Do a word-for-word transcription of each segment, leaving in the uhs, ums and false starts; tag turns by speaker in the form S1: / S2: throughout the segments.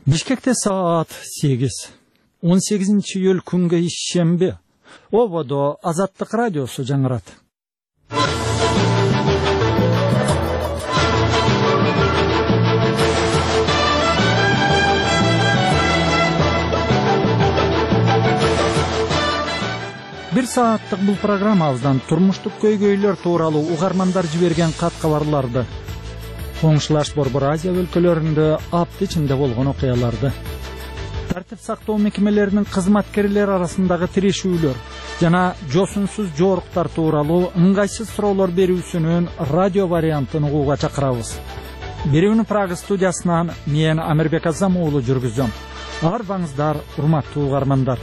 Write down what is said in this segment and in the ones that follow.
S1: Бишкекте саат сегиз. он сегизинчи июль күнгө ишемби. Ободо Азаттык радиосу жаңырат. Бир сааттык бул программабыздан турмуштук көйгөйлөр тууралуу угармандар жиберген кат кабарларды, коңшулаш Борбор Азия өлкөлөрүндө апты ичинде болгон окуяларды, тартип сактоо мекемелеринин кызматкерлери арасындагы тирешүүлөр жана жосунсуз жооруктар тууралуу ыңгайсыз суроолор берүүсүнүн радио вариантын угууга чакырабыз. Берүүнү Прага студиясынан мен Амирбек Азам уулу жүргүзөм. Арбаңыздар, урматтуу угармандар.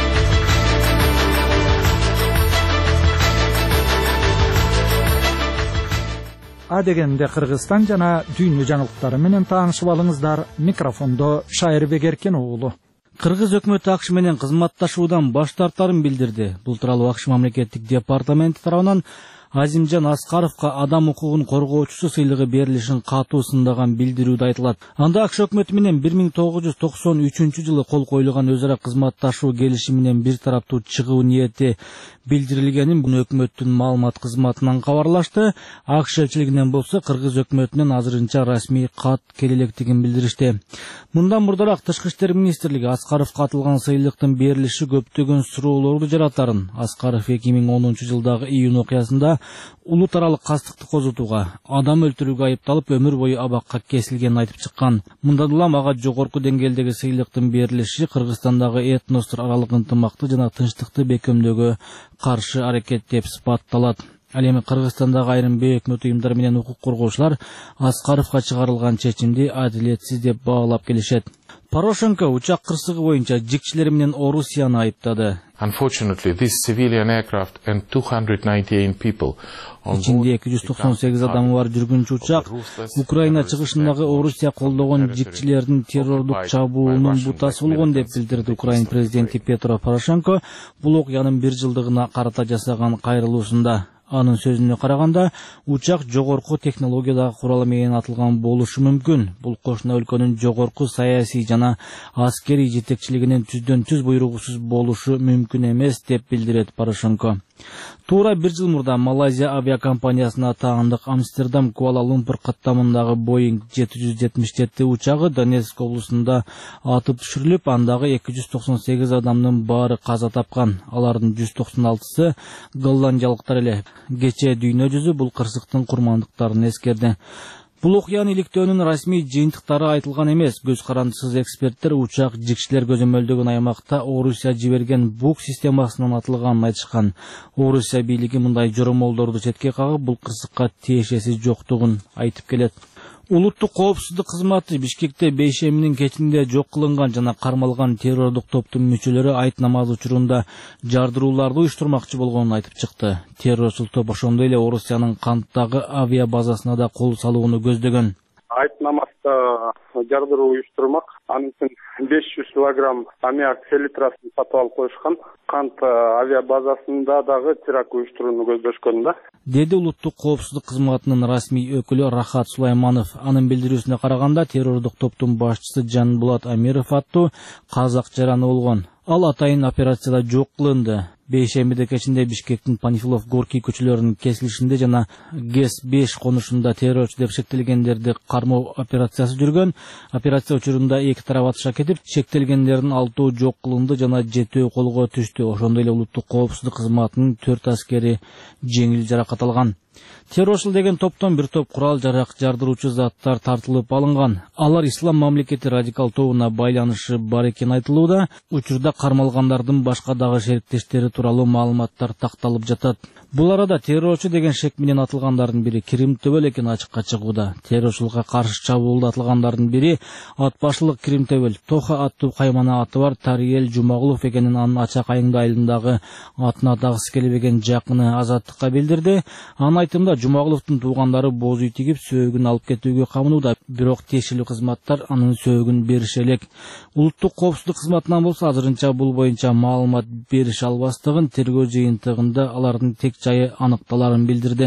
S1: Адегенде Кыргызстан жана дүйнө жаңылыктары менен таанышып алыңыздар. Микрофондо Шайырбек Эркен уулу.
S2: Кыргыз өкмөтү АКШ менен кызматташуудан баш тартарын билдирди. Бул тууралуу АКШ мамлекеттик департаменти тарабынан Азимжан Аскаровго адам укугун коргоочусу сыйлыгы берилишин катуу сындаган билдирүүдө айтылат. Анда АКШ өкмөтү менен бир миң тогуз жүз токсон үчүнчү жылы кол коюлган өз ара кызматташуу келишиминен бир тараптуу чыгуу ниети билдирилгенин бул өкмөттүн маалымат кызматынан кабарлашты. АКШ элчилигинен болсо Кыргыз өкмөтүнөн азырынча расмий кат келе электигин билдиришти. Мындан мурдараак Тышкы иштер министрлиги Аскаровго атылган сыйлыктын берилиши көптөгөн суроолорду жаратарын. Аскаров эки миң онунчу жылдагы июнь окуясында улут аралык кастыкты козутууга, адам өлтүрүүгө айыпталып өмүр бою абакка кесилгенин айтып чыккан. Мындан улам ага жогорку деңгээлдеги сыйлыктын берилиши Кыргызстандагы этностор аралык ынтымакты жана тынчтыкты бекемдөөгө каршы аракет деп сыпатталат. Ал эми Кыргызстандагы айрым бейөкмөт уюмдар менен укук коргоочулар Аскаровго чыгарылган чечимди адилетсиз деп баалап келишет. Порошенко учак кырсыгы боюнча жикчилери менен Орусияны айыптады.
S3: Unfortunately, this civilian aircraft and two hundred ninety-eight people
S2: ичинде эки жүз токсон сегиз адамы бар жүргүнчү учак Украина чыгышындагы Орусия колдогон жикчилердин террордук чабуулунун бутасы болгон деп билдирди Украина президенти Петро Порошенко бул окуянын бир жылдыгына карата жасаган кайрылуусунда. Анын сөзүнө караганда, учак жогорку технологиядагы курал менен атылган болушу мүмкүн. Бул кошуна өлкөнүн жогорку саясий жана аскерий жетекчилигинин түздөн түз буйругусуз болушу мүмкүн эмес деп билдирет Порошенко. Туура бир жыл мурда Малайзия авиакомпаниясына таандык Амстердам Куала-Лумпур каттамындагы Boeing жети жүз жетимиш жети учагы Донецк облусунда атып түшүрүлүп, андагы эки жүз токсон сегиз адамдын баары каза тапкан. Алардын жүз токсон алтысы голландиялыктар эле. Кечээ дүйнө жүзү бул кырсыктын курмандыктарын эскерди. Бул окуянын иликтөөнүн расмий жыйынтыктары айтылган эмес. Көз карандысыз эксперттер учак жикчилер көзөмөлдөгөн аймакта Орусия жиберген бук системасынан атылганын айтышкан. Орусия бийлиги мындай жоромолдорду четке кагып, бул кырсыкка тиешеси жоктугун айтып келет. Улуттук коопсуздук кызматы Бишкекте бейшембинин кечинде жок кылынган жана кармалган террордук топтун мүчөлөрү айт намаз учурунда жардырууларды уюштурмакчы болгонун айтып чыкты. Террорчул топ ошондой эле Орусиянын Канттагы авиа базасына да кол салууну көздөгөн.
S4: Айт намазда жардыруу уюштурмак. Анын үчүн беш жүз килограмм аммиак селитрасын сатып алып коюшкан. Кант авиа базасында дагы теракт уюштурууну көздөшкөн да.
S2: Деди улуттук коопсуздук кызматынын расмий өкүлү Рахат Сулайманов. Анын билдирүүсүнө караганда, террордук топтун башчысы Жанбулат Амиров аттуу казак жараны болгон. Ал атайын операцияда жок кылынды. Бейшембиде кечинде Бишкектин Панфилов Горький көчөлөрүнүн кесилишинде жана ГЭС беш конушунда террорчу деп шектелгендерди кармоо операциясы жүргөн. Операция учурунда эки тарап атышка кетип, шектелгендердин алтоо жок кылынды жана жетөө колго түштү. Ошондой эле улуттук коопсуздук кызматынын төрт аскери жеңил жаракат алган. Террорчул деген топтон бир топ курал жарак жардыруучу заттар тартылып алынган. Алар ислам мамлекети радикал тобуна байланышы бар экени айтылууда. Учурда кармалгандардын башка дагы шериктештери тууралуу маалыматтар такталып жатат. Бул арада террорчу деген шек менен атылгандардын бири Кирим Төбөл экени ачыкка чыгууда. Террорчулукка каршы чабуулда атылгандардын бири Атбашылык Кирим Төбөл Тоха аттуу каймана аты бар Тариел Жумагулов экенин анын ачак айында айылындагы атына дагысы келбеген жакыны Азаттыкка билдирди. Анын айтымында Жумагуловдун туугандары боз үй тигип сөөгүн алып кетүүгө камынууда, бирок тиешелүү кызматтар анын сөөгүн берише элек. Улуттук коопсуздук кызматынан болсо азырынча бул боюнча маалымат берише албастыгын, тергөө жыйынтыгында алардын тек жайы аныкталарын билдирди.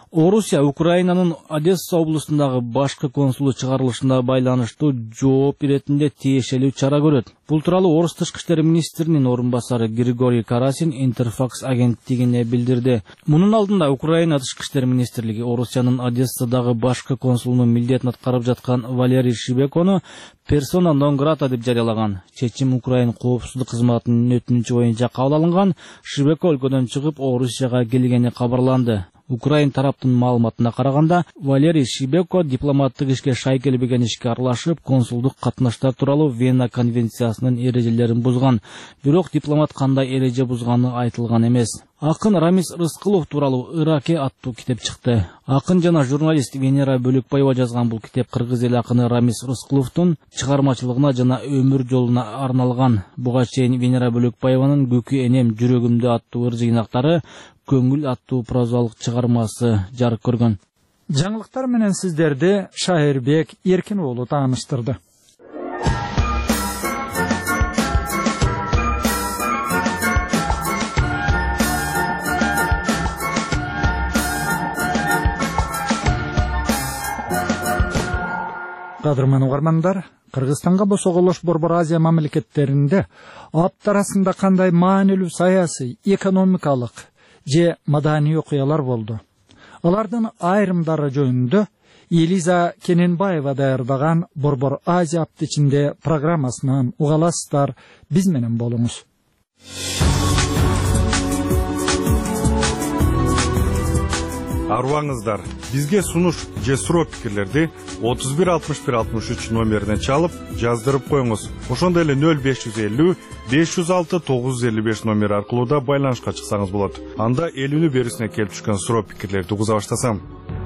S2: Орусия Украинанын Одесса облусундагы башкы консулу чыгарылышына байланыштуу жооп иретинде тиешелүү чара көрөт. Бул тууралуу Орус тышкы иштер министринин орун басары Григорий Карасин Интерфакс агенттигине билдирди. Мунун алдында Украина тышкы иштер министрлиги Орусиянын Одессадагы башкы консулунун милдетин аткарып жаткан Валерий Шибекону персона нон грата деп жарыялаган. Чечим Украин коопсуздук кызматынын өтүнүчү боюнча кабыл алынган. Шибеко өлкөдөн чыгып Орусияга келгени кабарланды. Украин тараптын маалыматына караганда, Валерий Шибеко дипломаттык ишке шай келбеген ишке аралашып, консулдук катнаштар тууралуу Вена конвенциясынын эрежелерин бузган. Бирок дипломат кандай эреже бузганы айтылган эмес. Акын Рамис Рыскулов тууралуу Ыраке аттуу китеп чыкты. Акын жана журналист Венера Бөлөкбаева жазган бул китеп кыргыз эл акыны Рамис Рыскуловдун чыгармачылыгына жана өмүр жолуна арналган. Буга чейин Венера Бөлөкбаеванын Көкү энем жүрөгүмдө аттуу ыр жыйнактары Көңүл аттуу прозалык чыгармасы жарык көргөн.
S1: Жаңылыктар менен сиздерди Шайырбек Эркин уулу тааныштырды. Кадырман угармандар, Кыргызстанга босоголош Борбор Азия мамлекеттеринде апт арасында кандай маанилүү саясий, экономикалык же маданий окуялар болду. Алардын айрымдары жөнүндө Элиза Кененбаева даярдаган Борбор Азия апты ичинде программасынан угаласыздар, биз менен болуңуз.
S5: Арваңыздар, бизге сунуш же суроо пикирлерди отуз бир алтымыш бир алтымыш үч номерине чалып, жаздырып коюңуз. Ошондой эле нөл беш жүз элүү беш жүз алты тогуз жүз элүү беш номери аркылуу да байланышка чыксаңыз болот. Анда эл үнү берүүсүнө келип түшкөн суроо пикирлерди угуза баштасам.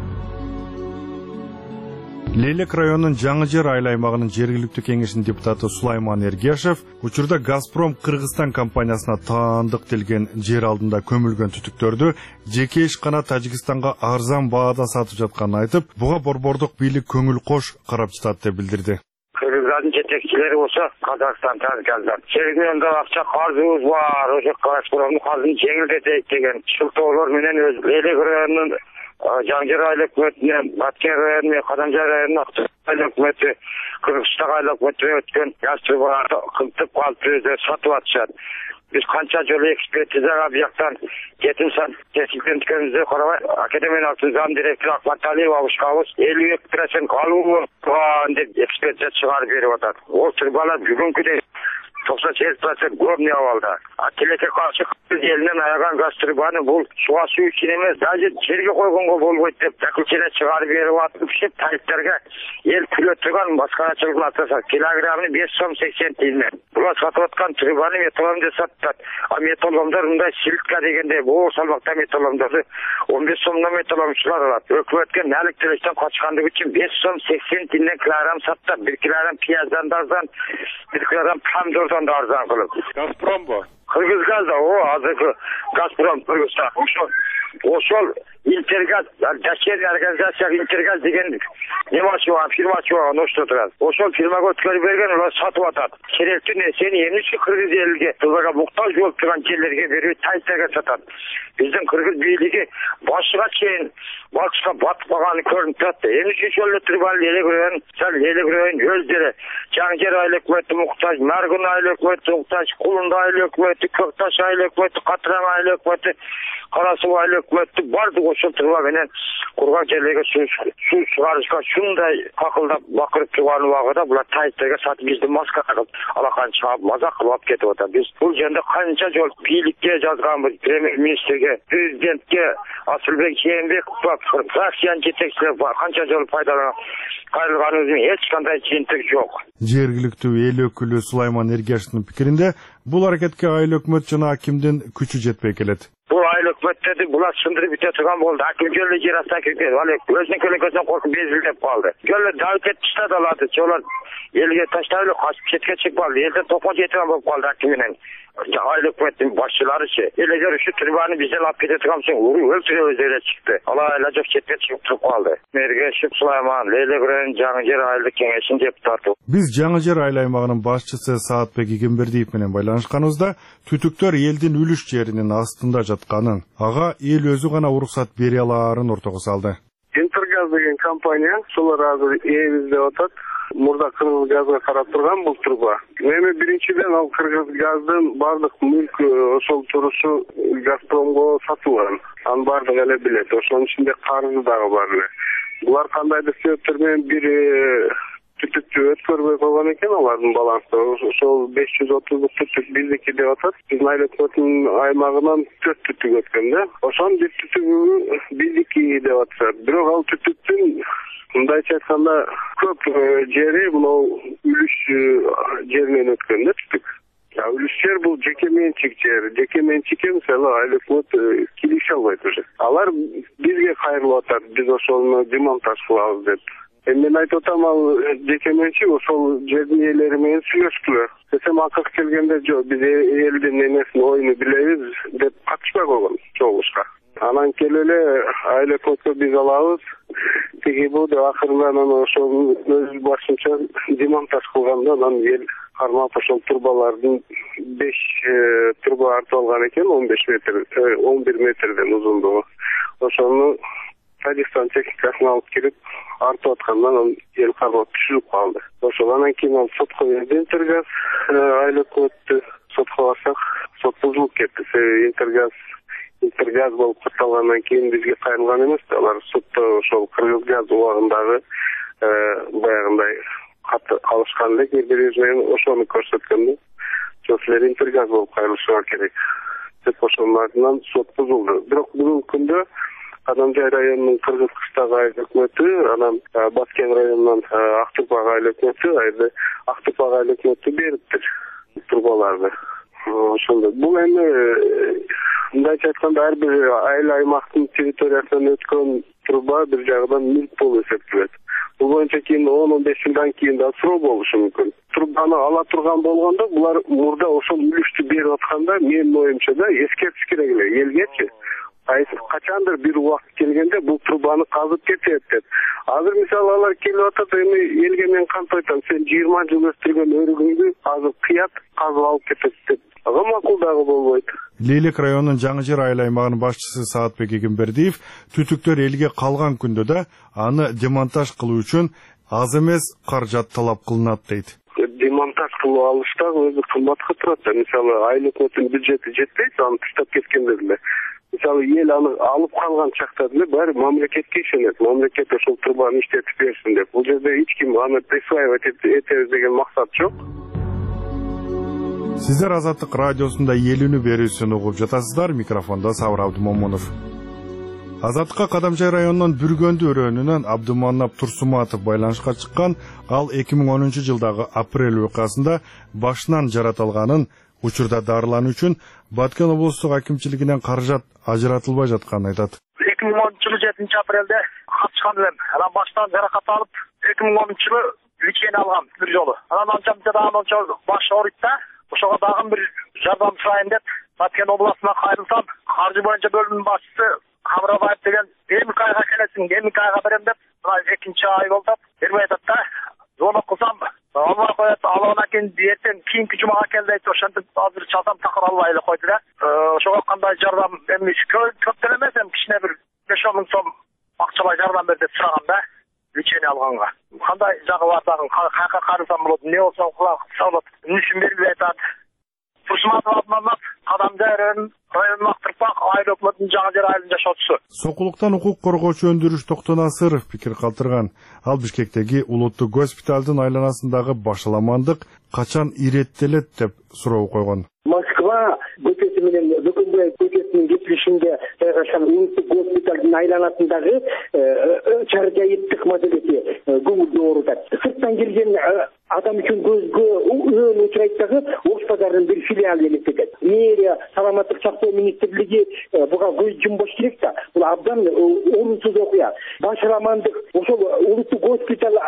S5: Лейлек районунун Жаңы Жер айыл аймагынын жергиликтүү кеңешинин депутаты Сулайман Эргешев учурда Газпром Кыргызстан компаниясына таандык делген жер алдында көмүлгөн түтүктөрдү жеке ишкана Тажикстанга арзан баада сатып жатканын айтып, буга борбордук бийлик көңүл кош карап жатат деп билдирди.
S6: Кыргыздын жетекчилери болсо Казакстан таркалдар. Жергенде акча карзыбыз бар, ошо Газпромдун карзын жеңилдетейик деген шылтоолор менен өз Лейлек районунун Жаңы Жер айыл өкмөтүнө, Баткен району, Кадамжар району, айыл өкмөтү, Кыргызстан айыл өкмөтүнө өткөн газ трубаларды кылтып калып өзү сатып атышат. Биз канча жолу экспертизага бияктан жетим сан тескенткенибизди карабай, академиялык зам директор Акмат Алиев абышкабыз элүү эки процент калуу болгон деп экспертиза чыгарып берип атат. Ол трубалар бүгүнкүдөй токсон сегиз процент көрүнүп абалда. А тилекке каршы элинен аяган газ трубаны бул суга суу үчүн эмес, даже жерге койгонго болбойт деп заключение чыгарып берип атып, тарифтерге эл күлө турган маскарачылык атаса килограммы беш сом сексен тиынмен. Булар сатып аткан трубаны металлом деп сатат. А металломдор мындай силка дегенде боор салмакта металломдорду он беш сомдон металломчулар алат. Өкмөткө налик төлөштөн качкандыгы үчүн беш сом сексен тиыннен килограмм сатат. бир килограмм пияздан да арзан, бир килограмм помидордон да арзан кылып.
S4: Газпром бу.
S6: Кыргызгаз да, о, азыркы Газпром Кыргызстан. Ошол ошол Интергаз, дочерняя организация Интергаз деген нема ачылган, фирма ачылган ошто турат. Ошол фирмага өткөрүп берген, улар сатып атат. Керектүү нерсени эмне үчүн кыргыз элге, буларга муктаж болуп турган жерлерге берип, тайтерге сатат. Биздин кыргыз бийлиги башыга чейин батышка батып калганы көрүнүп турат. Эмне үчүн ошол трубаны элек район, сал элек район өздөрү Жаңы Жер айыл өкмөтү муктаж, Маргун айыл өкмөтү муктаж, Кулунда айыл өкмөтү, Көкташ айыл өкмөтү, Катыран айыл өкмөтү, Карасуу айыл өкмөтү бардык ошол труба менен кургак жерлерге суу чыгарышка ушундай какылдап бакырып турган убагында булар тайтерге сатып бизди маска кылып алакан чаап мазак кылып алып кетип атат. Биз бул жерде канча жол бийликке жазганбыз, премьер-министрге, президентке, Асылбек Жээнбековго, фракциянын жетекчилери канча жол пайдаланып кайрылганыбыздын эч кандай жыйынтыгы жок.
S5: Жергиликтүү эл өкүлү Сулайман Эргешевдин пикиринде бул аракетке айыл өкмөт жана акимдин күчү жетпей келет.
S6: Бул айыл өкмөттөрдү булар сындырып бүтө турган болду. Аким жолу жер астына кирген, ал өзүнүн көлөкөсүнөн коркуп безилдеп калды. Жолу давит этип таштады аларды. Жолор элге таштайлы качып четке чыгып калды. Элден топо жетиген болуп калды аким менен. Айыл өкмөттүн башчыларычы. Элегер ушу трубаны бизден алып кете турган үчүн өлтүрөбүз деп чыкты. Алар айла жок четке чыгып туруп калды. Эргешев Сулайман, Лейлек районунун Жаңы Жер айылдык кеңешинин депутаты.
S5: Биз Жаңы Жер айыл аймагынын башчысы Саатбек Игембердиев менен байланышканыбызда түтүктөр элдин үлүш жеринин астында жатканын алганын, ага эл өзү гана уруксат бере алаарын ортого салды.
S4: Интергаз деген компания, солар азыр эбиз деп атат. Мурда Кыргыз газга карап турган бул труба. Эми биринчиден ал Кыргыз газдын бардык мүлк ошол турушу Газпромго сатылган. Анын бардыгы эле билет. Ошонун ичинде карызы дагы бар эле. Булар кандайдыр себептер менен бир түтүктү өткөрбөй койгон экен алардын баланста. Ошол беш жүз отуздук түтүк биздики деп атат. Биздин айлык өтүн аймагынан төрт түтүк өткөн да. Ошонун бир түтүгү биздики деп атышат. Бирок ал түтүктүн мындайча айтканда көп жери мынау үлүш жеринен өткөн да түтүк. Үлүш жер бул жеке менчик жер. Жеке менчикке мисалы айлык киреше албайт уже. Алар бизге кайрылып атат. Биз ошону демонтаж кылабыз деп. Эми мен айтып атам, ал жеке менчик ошол жердин ээлери менен сүйлөштүлөр. Десем акыркы келгенде жок, биз элдин эмесин оюну билебиз деп катышпай койгон чогулушка. Анан келип эле айлык өткө биз алабыз. Тиги бул деп акырынан ошол өз башынча демонтаж кылганда анан эл кармап ошол турбалардын беш турба артып алган экен, он беш метр, он бир метрден узундугу. Ошону Тажикстан техникасын алып келип артып аткандан анан эл кармап түшүрүп калды. Ошол анан кийин ал сотко берди Интергаз, айлык өттү. Сотко барсак, сот бузулуп кетти. Интергаз Интергаз болуп катталгандан кийин бизге кайрылган эмес. Алар сотто ошол Кыргыз газ убагындагы баягындай кат алышкан элек бири-бири менен ошону көрсөткөндө. Силер Интергаз болуп кайрылышыңар керек деп ошонун артынан сот бузулду. Бирок бүгүнкү күндө Кадамжай районунун Кыргыз кыштагы айлык өкмөтү, анан Баткен районунан Актурпага айлык өкмөтү, айда Актурпага айлык өкмөтү бериптир турбаларды. Ошондой. Бул эми мындайча айтканда ар бир айыл аймактын территориясынан өткөн труба бир жагынан мүлк болуп эсептелет. Бул боюнча кийин он он беш жылдан кийин да суроо болушу мүмкүн. Трубаны ала турган болгондо булар мурда ошол үлүштү берип атканда менин оюмча да эскертиш керек эле элгечи. Качандыр бир убакыт келгенде бул трубаны казып кетет деп. Азыр мисалы алар келип атат, эми элге мен кантип айтам, сен жыйырма жыл өстүргөн өрүгүңдү азыр кыят, казып алып кетет деп. Ага макул дагы болбойт.
S5: Лейлек районунун Жаңы Жер айыл аймагынын башчысы Саатбек Эгембердиев түтүктөр элге калган күндө да аны демонтаж кылуу үчүн аз эмес каражат талап кылынат дейт.
S4: Демонтаж кылып алышта өзү кымбатка турат. Мисалы айлык өтүн бюджети жетпейт, аны таштап кеткенде деле. Мисалы эл аны алып калган чакта деле баары мамлекетке ишенет. Мамлекет ошол трубаны иштетип берсин деп. Бул жерде эч ким аны присваивать этебиз деген максат жок.
S5: Сиздер Азаттык радиосунда эл үнү берүүсүн угуп жатасыздар. Микрофондо Сабыр Абдымомунов. Азаттыкка Кадамжай районунун Бүргөндү өрөөнүнөн Абдыманап Турсуматов байланышка чыккан. Ал эки миң онунчу жылдагы апрель окуясында башынан жаратылганын, учурда дарылануу үчүн Баткен облустук акимчилигинен каражат ажыратылбай жатканын айтат.
S6: эки миң онунчу жылы жетинчи апрелде катышкан элем. Анан баштан жаракат алып, эки миң онунчу жылы лечение алгам бир жолу. Анан анча дагы анча баш ооруйт да. Ошого дагы бир жардам сурайын деп Баткен областына кайрылсам, каржы боюнча бөлүмдүн башчысы Камрабаев деген эмки айга келесиң, эмки айга берем деп, экинчи ай болду. Бербей атат да. Звонок кылсам, албай коет, алгандан кийин эртең кийинки жумага кел дейт. Ошентип азыр чалсам такыр албай эле койду да. Ошого кандай жардам, эми көп деле эмес, эми кичине бир беш он миң сом акчалай жардам бер деп сураган да. Лечение алганга. Кандай жагы бар дагы, каяка карасам болот, эмне болсо кылат, үнүшүн бербей атат. Турсуматов Абдыманап, Кадамжай районунун Актурпак айыл өкмөтүнүн Жаңы Жер айылынын жашоочусу.
S5: Сокулуктан укук коргоочу Өндүрүш Токтонасыров пикир калтырган. Ал Бишкектеги улуттук госпиталдын айланасындагы башаламандык качан иреттелет деп суроо койгон.
S7: Москва көчөсү менен Бөкөнбай көчөсүнүн кесилишинде жайгашкан улуттук госпиталдын айланасындагы чар жайыттык маселеси көңүлдү оорутат. Сырттан келген адам үчүн көзгө өөн учурайт дагы Ош базарынын бир филиалы элестетет. Мэрия, саламаттык сактоо министрлиги буга көз жумбаш керек да. Бул абдан орунсуз окуя. Башаламандык ошол улуттук госпиталь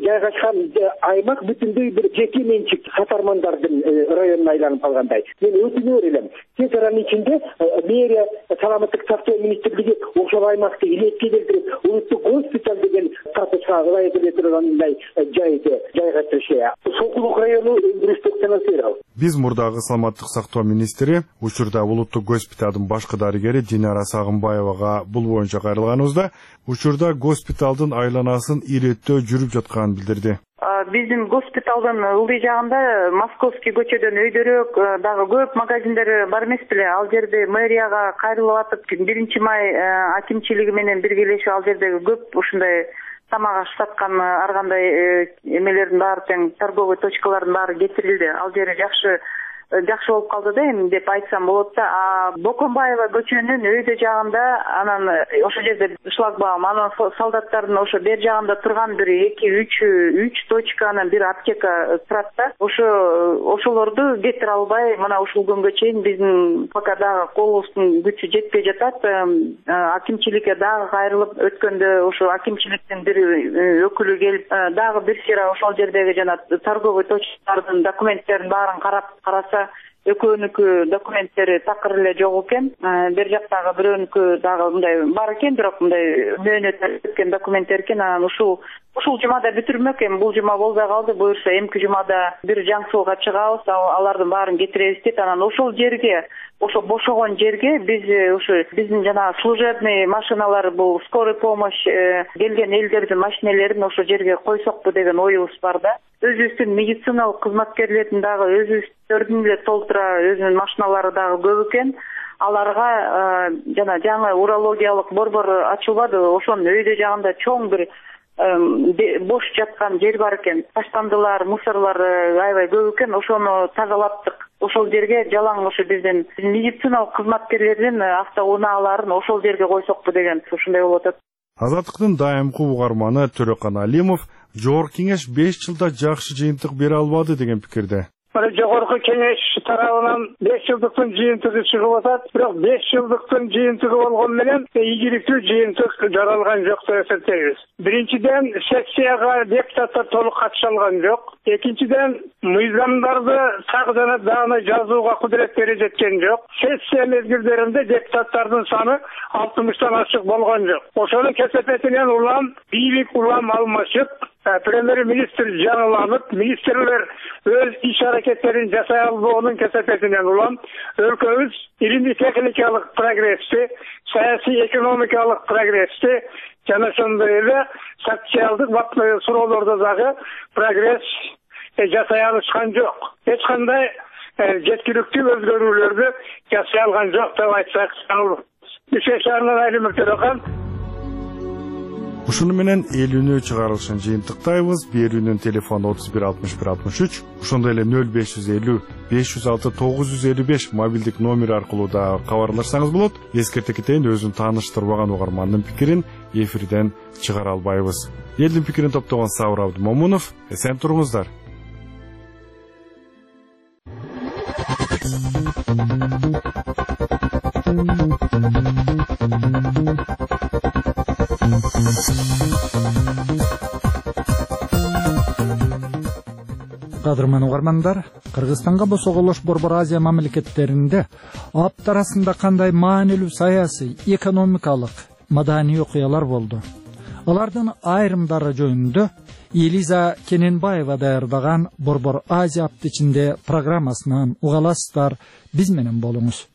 S7: жайгашкан аймак бүтүндөй бир жеке менчик сатармандардын районуна айланып калгандай. Мен өтүнөр элем. Тез аранын ичинде мэрия, саламаттык сактоо министрлиги ошол аймакты илетке келтирип, улуттук госпиталь деген статуска ылайык эле тургандай жайды жайгаштырышы. Сокулук району өндүрүштүк санасырабы.
S5: Биз мурдагы саламаттык сактоо министри учурда улуттук госпиталдын башкы дарыгери Динара Сагынбаевага бул боюнча кайрылганыбызда, учурда госпиталдын айланасын иреттөө жүрүп жатканын билдирди.
S8: Биздин госпиталдын ылдый жагында Московский көчөдөн өйдөрөөк дагы көп магазиндер бар эмес беле? Ал жерде мэрияга кайрылып атып, биринчи май акимчилиги менен биргелешип ал жердеги көп ушундай тамак аш саткан ар кандай эмелердин баары тең торговый точкалардын баары кетирилди. Ал жери жакшы жакшы болуп калды да эми деп айтсам болот да. А Бокомбаева көчөнүн өйдө жагында анан ошол жерде шлагбаум, анан солдаттардын ошо бер жагында турган бир эки үч үч точка анан бир аптека турат да. Ошо ошолорду кетире албай, мына ушул күнгө чейин биздин пока дагы колубуздун күчү жетпей жатат. Акимчиликке дагы кайрылып өткөндө ошо акимчиликтин бир өкүлү келип дагы бир сыйра ошол жердеги жана торговый точкалардын документтерин баарын карап караса, экөөнүкү документтери такыр эле жок экен. Бер жактагы бирөөнүкү дагы мындай бар экен, бирок мындай мөөнөт өткөн документтер экен. Анан ушул ушул жумада бүтүрмөк эми, бул жума болбой калды. Буюрса эмки жумада бир жаңсууга чыгабыз, алардын баарын кетиребиз дейт. Анан ошол жерге, ошо бошогон жерге биз ушу биздин жана служебный машиналар, бул скорый помощь келген элдердин машинелерин ошо жерге койсокпу деген оюбуз бар да. Өзүбүздүн медициналык кызматкерлердин дагы өзүбүздөрдүн эле толтура өзүнүн машиналары дагы көп экен. Аларга жана жаңы урологиялык борбор ачылбады. Ошонун өйдө жагында чоң бир бош жаткан жер бар экен. Таштандылар, мусорлар аябай көп экен. Ошону тазалаттык. Ошол жерге жалаң ошо биздин медициналык кызматкерлердин автоунааларын ошол жерге койсокпу деген ушундай болуп атат.
S5: Азаттыктын дайымкы угарманы Төрөкан Алимов Жогорку кеңеш беш жылда жакшы жыйынтык бере албады деген пикирде.
S9: Жогорку кеңеш тарабынан беш жылдыктын жыйынтыгы чыгып атат, бирок беш жылдыктын жыйынтыгы болгон менен ийгиликтүү жыйынтык жаралган жок деп эсептейбиз. Биринчиден, сессияга депутаттар толук катыша алган жок. Экинчиден, мыйзамдарды так жана даана жазууга кудурет бере жеткен жок. Сессия мезгилдеринде депутаттардын саны алтымыштан ашык болгон жок. Ошонун кесепетинен улам бийлик улам алмашып, премьер-министр жаңыланып, министрлер өз иш аракеттерин жасай албоонун кесепетинен улам өлкөбүз илимий техникалык прогрессти, саясий экономикалык прогрессти жана ошондой эле социалдык суроолордо дагы прогресс жасай алышкан жок. Эч кандай жеткиликтүү өзгөрүүлөрдү жасай алган жок деп айтсак болот. Үч шаарынан Айлымбек Төрөкан.
S5: Ушуну менен элүүнү чыгарылышын жыйынтыктайбыз. Берүүнүн телефону отуз бир алтымыш бир алтымыш үч, ошондой эле нөл беш жүз элүү беш жүз алты тогуз жүз элүү беш мобилдик номер аркылуу да кабарлашсаңыз болот. Эскерте кетейин, өзүн тааныштырбаган угармандын пикирин эфирден чыгара албайбыз. Элдин пикирин топтогон Сабыр Абдымомунов, эсен туруңуздар.
S1: Кадырман угармандар, Кыргызстанга босоголош Борбор Азия мамлекеттеринде апт арасында кандай маанилүү саясий, экономикалык, маданий окуялар болду. Алардын айрымдары жөнүндө Элиза Кененбаева даярдаган Борбор Азия апты ичинде программасынан угаласыздар. Биз менен болуңуз.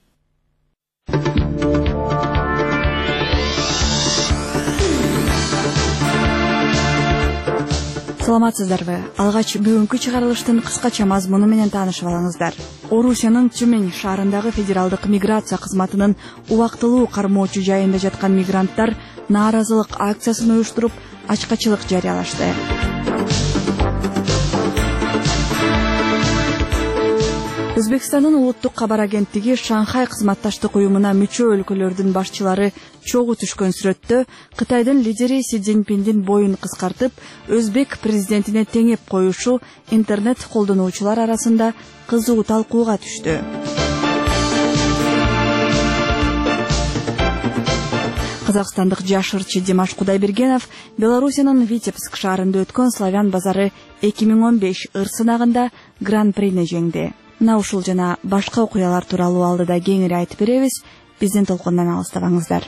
S10: Саламатсыздарбы? Алгач бүгүнкү чыгарылыштын кыскача мазмуну менен таанышып алыңыздар. Орусиянын Тюмень шаарындагы федералдык миграция кызматынын убактылуу кармоочу жайында жаткан мигранттар нааразылык акциясын уюштуруп, ачкачылык жарыялашты. Өзбекстандын улуттук кабар агенттиги Шанхай кызматташтык уюмуна мүчө өлкөлөрдүн башчылары чогуу түшкөн сүрөттө Кытайдын лидери Си Цзиньпиндин боюн кыскартып, өзбек президентине теңеп коюшу интернет колдонуучулар арасында кызуу талкууга түштү. Казакстандык жаш ырчы Димаш Кудайбергенов Белоруссиянын Витебск шаарында өткөн Славян базары эки миң он беш ыр сынагында гран-прини жеңди. Мына ушул жана башка окуялар тууралуу алдыда кеңири айтып беребиз. Биздин толкундан алыстабаңыздар.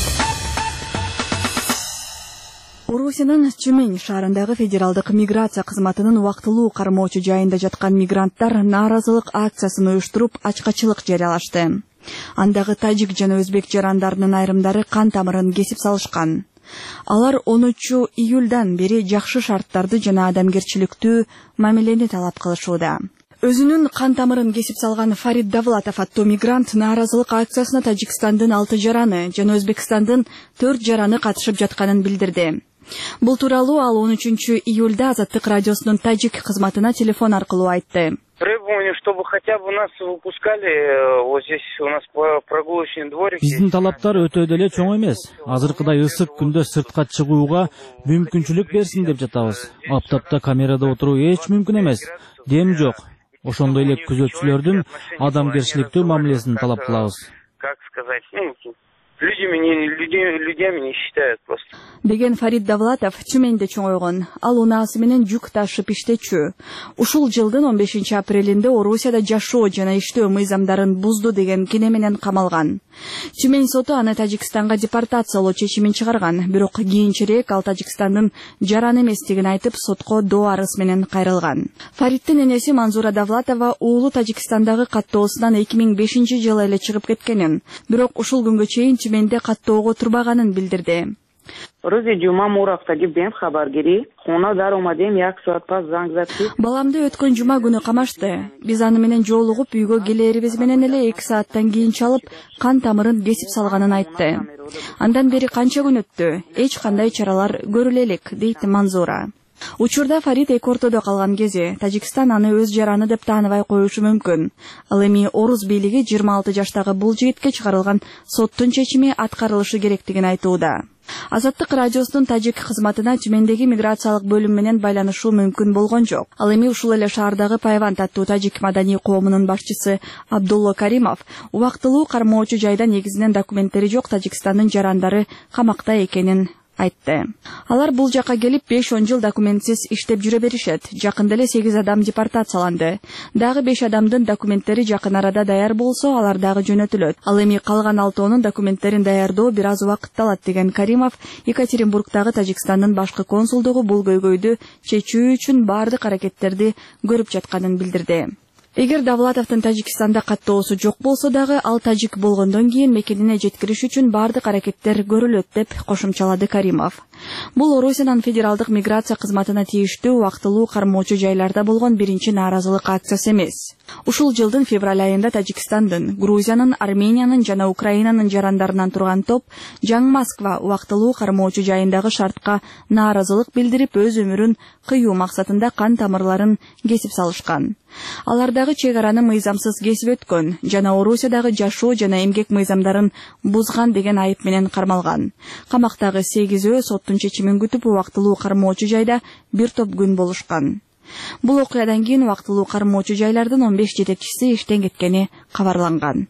S10: Орусиянын Тюмень шаарындагы федералдык миграция кызматынын убактылуу кармоочу жайында жаткан мигранттар нааразылык акциясын уюштуруп ачкачылык жарыялашты. Андагы тажик жана өзбек жарандарынын айрымдары кан тамырын кесип салышкан. Алар онунчу июлдан бери жакшы шарттарды жана адамгерчиликтүү мамилени талап кылышууда. Өзүнүн кан тамырын кесип салган Фарид Давлатов аттуу мигрант нааразылык акциясына Тажикстандын алты жараны жана Өзбекстандын төрт жараны катышып жатканын билдирди. Бул тууралуу ал он үчүнчү июлда Азаттык радиосунун тажик кызматына телефон аркылуу айтты.
S11: Требование, чтобы хотя бы нас выпускали, вот здесь у нас прогулочный дворик.
S2: Биздин талаптар өтө деле чоң эмес. Азыркыдай ысык күндө сыртка чыгууга мүмкүнчүлүк берсин деп жатабыз. Аптапта камерада отуруу эч мүмкүн эмес. Дем жок. Ошондой эле күзөтчүлөрдүн адамгерчиликтүү мамилесин талап кылабыз.
S11: Как сказать, ну, людьми не людьми не считают просто.
S10: Деген Фарид Давлатов Тюменде чоңойгон. Ал унаасы менен жүк ташып иштечү. Ушул жылдын он бешинчи апрелинде Орусияда жашоо жана иштөө мыйзамдарын бузду деген кине менен камалган. Тюмень соту аны Тажикстанга депортациялоо чечимин чыгарган, бирок кийинчерээк ал Тажикстандын жаран эместигин айтып сотко доо арыз менен кайрылган. Фариддин энеси Манзура Давлатова уулу Тажикстандагы каттоосунан эки миң бешинчи жылы эле чыгып кеткенин, бирок ушул күнгө чейин Тюменде каттоого турбаганын билдирди.
S8: Рӯзи ҷума мо рафтагӣ бем хабаргирӣ, хона дар омадем як соат пас занг задки.
S10: Баламды өткөн жума күнү камашты. Биз аны менен жолугуп үйгө келерибиз менен эле эки сааттан кийин чалып, кан тамырын кесип салганын айтты. Андан бери канча күн өттү? Эч кандай чаралар көрүлө элек, дейт Манзура. Учурда Фарид эки ортодо калган кези Тажикстан аны өз жараны деп тааныбай коюшу мүмкүн. Ал эми Орус бийлиги жыйырма алты жаштагы бул жигитке чыгарылган соттун чечими аткарылышы керектигин айтууда. Азаттык радиосунун тажик кызматына Тюмендеги миграциялык бөлүм менен байланышуу мүмкүн болгон жок. Ал эми ушул эле шаардагы Пайванд аттуу тажик маданий коомунун башчысы Абдулло Каримов убактылуу кармоочу жайда негизинен документтери жок Тажикстандын жарандары камакта экенин айтты. Алар бул жака келип беш он жыл документсиз иштеп жүрө беришет. Жакында эле сегиз адам депортацияланды. Дагы беш адамдын документтери жакын арада даяр болсо, алар дагы жөнөтүлөт. Ал эми калган алтоонун документтерин даярдоо бир аз убакытты алат деген Каримов Екатеринбургдагы Тажикстандын башкы консулдугу бул көйгөйдү чечүү үчүн бардык аракеттерди көрүп жатканын билдирди. Эгер Давлатовдун Тажикстанда каттоосу жок болсо дагы ал тажик болгондон кийин мекенине жеткириш үчүн бардык аракеттер көрүлөт деп кошумчалады Каримов. Бул Орусиянын федералдык миграция кызматына тийиштүү убактылуу кармоочу жайларда болгон биринчи нааразылык акциясы эмес. Ушул жылдын февраль айында Тажикстандын, Грузиянын, Армениянын жана Украинанын жарандарынан турган топ Жаңы Москва убактылуу кармоочу жайындагы шартка нааразылык билдирип, өз өмүрүн кыюу максатында кан тамырларын кесип салышкан. Алардагы чек араны мыйзамсыз кесип өткөн жана Орусиядагы жашоо жана эмгек мыйзамдарын бузган деген айып менен кармалган. Камактагы сегизөө соттун чечимин күтүп убактылуу кармоочу жайда бир топ күн болушкан. Бул окуядан кийин убактылуу кармоочу жайлардын он беш жетекчиси иштен кеткени кабарланган.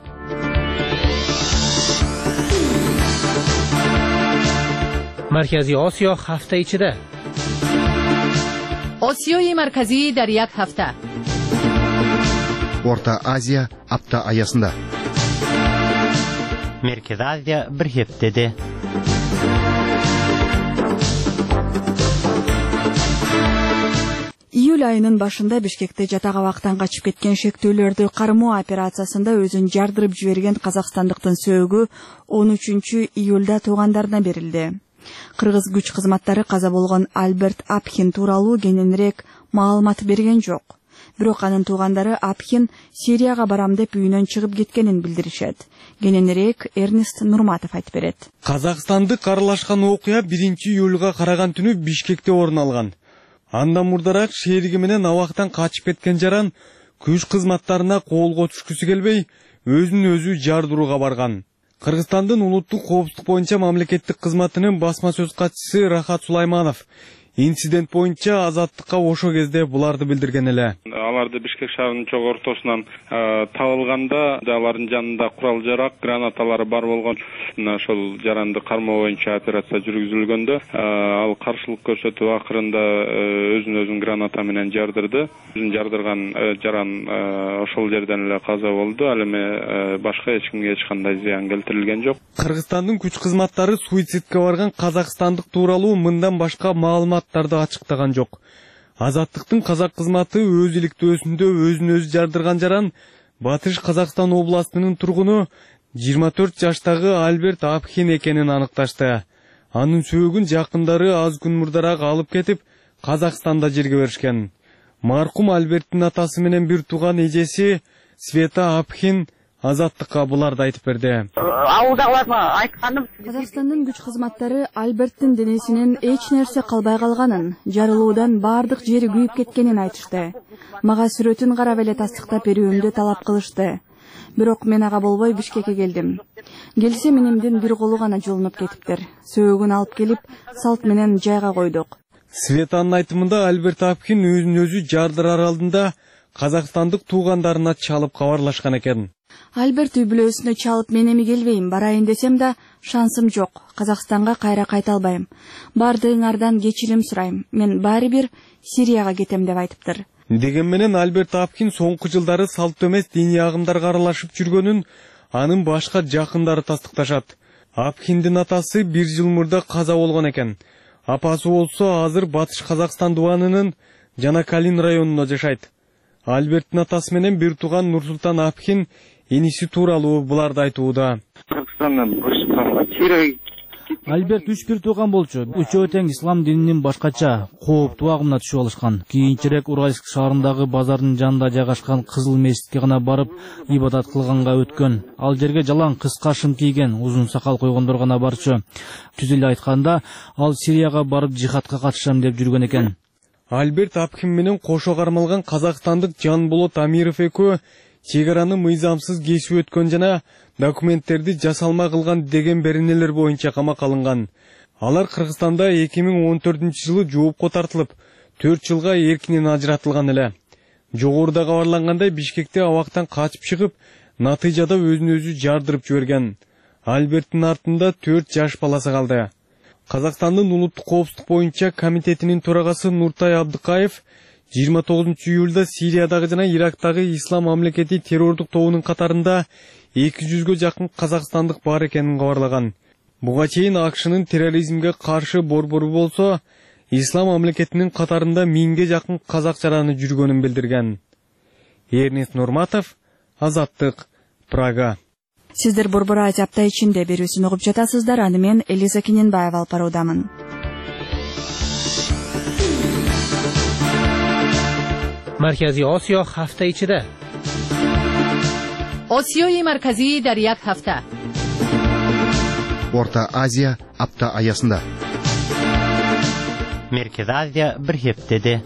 S12: Markaziy Osiyo hafta ichida.
S13: Osiyoyi markaziy dar yak hafta.
S14: Орта Азия апта аясында.
S15: Merkez Азия bir heftede.
S10: Июль айынын башында Бишкекте жатак абактан качып кеткен шектүүлөрдү кармоо операциясында өзүн жардырып жиберген казакстандыктын сөөгү он үчүнчү июлда туугандарына берилди. Кыргыз күч кызматтары каза болгон Альберт Апхин тууралуу кененирээк маалымат берген жок. Бирок анын туугандары Апхин Сирияга барам деп үйүнөн чыгып кеткенин билдиришет. Кененирээк Эрнест Нурматов айтып берет.
S16: Казакстандык аралашкан окуя биринчи июлга караган түнү Бишкекте орун алган. Андан мурдараак шериги менен абактан качып кеткен жаран күч кызматтарына колго түшкүсү келбей, өзүн өзү жардырууга барган. Кыргызстандын улуттук коопсуздук боюнча мамлекеттик кызматынын басма сөз катчысы Рахат Сулайманов инцидент боюнча Азаттыкка ошо кезде буларды билдирген эле.
S17: Аларды Бишкек шаарынын чогуу ортосунан табылганда алардын жанында курал жарак, гранаталары бар болгон. Ошол жаранды кармоо боюнча операция жүргүзүлгөндө ал каршылык көрсөтүп акырында өзүн өзүн граната менен жардырды. Өзүн жардырган жаран ошол жерден эле каза болду. Ал эми башка эч кимге эч кандай зыян келтирилген жок.
S16: Кыргызстандын күч кызматтары суицидке барган казакстандык тууралуу мындан башка маалыматтарды ачыктаган жок. Азаттыктын казак кызматы өз иликтөөсүндө өзүн өзү жардырган жаран Батыш Казакстан областынын тургуну жыйырма төрт жаштагы Альберт Апхин экенин аныкташты. Анын сөөгүн жакындары аз күн мурдараак алып кетип, Казакстанда жерге беришкен. Маркум Альберттин атасы менен бир тууган эжеси Света Апхин Азаттыкка буларды айтып берди.
S8: Ауылдагыларга айтканым,
S10: Казакстандын күч кызматтары Альберттин денесинен эч нерсе калбай калганын, жарылуудан бардык жери күйүп кеткенин айтышты. Мага сүрөтүн карап эле тастыктап берүүмдү талап кылышты. Бирок мен ага болбой Бишкекке келдим. Келсе менимдин бир колу гана жолунуп кетиптир. Сөөгүн алып келип, салт менен жайга койдук.
S16: Светанын айтымында Альберт Апхин өзүн өзү жардырар алдында казакстандык туугандарына чалып кабарлашкан экен.
S10: Альберт үй бүлөсүнө чалып мен эми келбейм, барайын десем да шансым жок. Казакстанга кайра кайта албайм. Бардыгыңардан кечирим сурайм. Мен баары бир Сирияга кетем деп айтыптыр.
S16: Деген менен Альберт Апхин соңку жылдары салттуу эмес диний агымдарга аралашып жүргөнүн анын башка жакындары тастыкташат. Апхиндин атасы бир жыл мурда каза болгон экен. Апасы болсо азыр Батыш Казакстан дубанынын Жанакалин районунда жашайт. Альберттин атасы менен бир тууган Нурсултан Апхин иниси тууралуу буларды айтууда.
S2: Альберт үч бир тууган болчу. Үчөө тең ислам дининин башкача кооптуу агымына түшүп алышкан. Кийинчерээк Уральск шаарындагы базардын жанында жайгашкан Кызыл мешитке гана барып ибадат кылганга өткөн. Ал жерге жалаң кыска шым кийген, узун сакал койгондор гана барчу. Түз эле айтканда, ал Сирияга барып жихадка катышам деп жүргөн экен.
S16: Альберт Апхин менен кошо кармалган казакстандык Жанболот Амиров экөө чек араны мыйзамсыз кесип өткөн жана документтерди жасалма кылган деген беренелер боюнча камакка алынган. Алар Кыргызстанда эки миң он төртүнчү жылы жоопко тартылып, төрт жылга эркинен ажыратылган эле. Жогоруда кабарлангандай Бишкекте абактан качып чыгып, натыйжада өзүн өзү жардырып жиберген. Альберттин артында төрт жаш баласы калды. Казакстандын улуттук коопсуздук боюнча комитетинин төрагасы Нуртай Абдыкаев жыйырма тогузунчу июлда Сириядагы жана Ирактагы Ислам мамлекети террордук тобунун катарында эки жүзгө жакын казакстандык бар экенин кабарлаган. Буга чейин АКШнын терроризмге каршы борбору болсо, Ислам мамлекетинин катарында миңге жакын казак жараны жүргөнүн билдирген. Эрнест Нурматов, Азаттык, Прага.
S10: Сиздер Борбор Радио апта ичинде берүүсүн угуп жатасыздар. Аны мен Элиза Кененбаева алып баруудамын.
S12: Маркази Осиё ҳафта ичида.
S13: Осиёи марказӣ дар як ҳафта.
S14: Орта Азия апта аясында.
S15: Merkezi Азия bir heftede.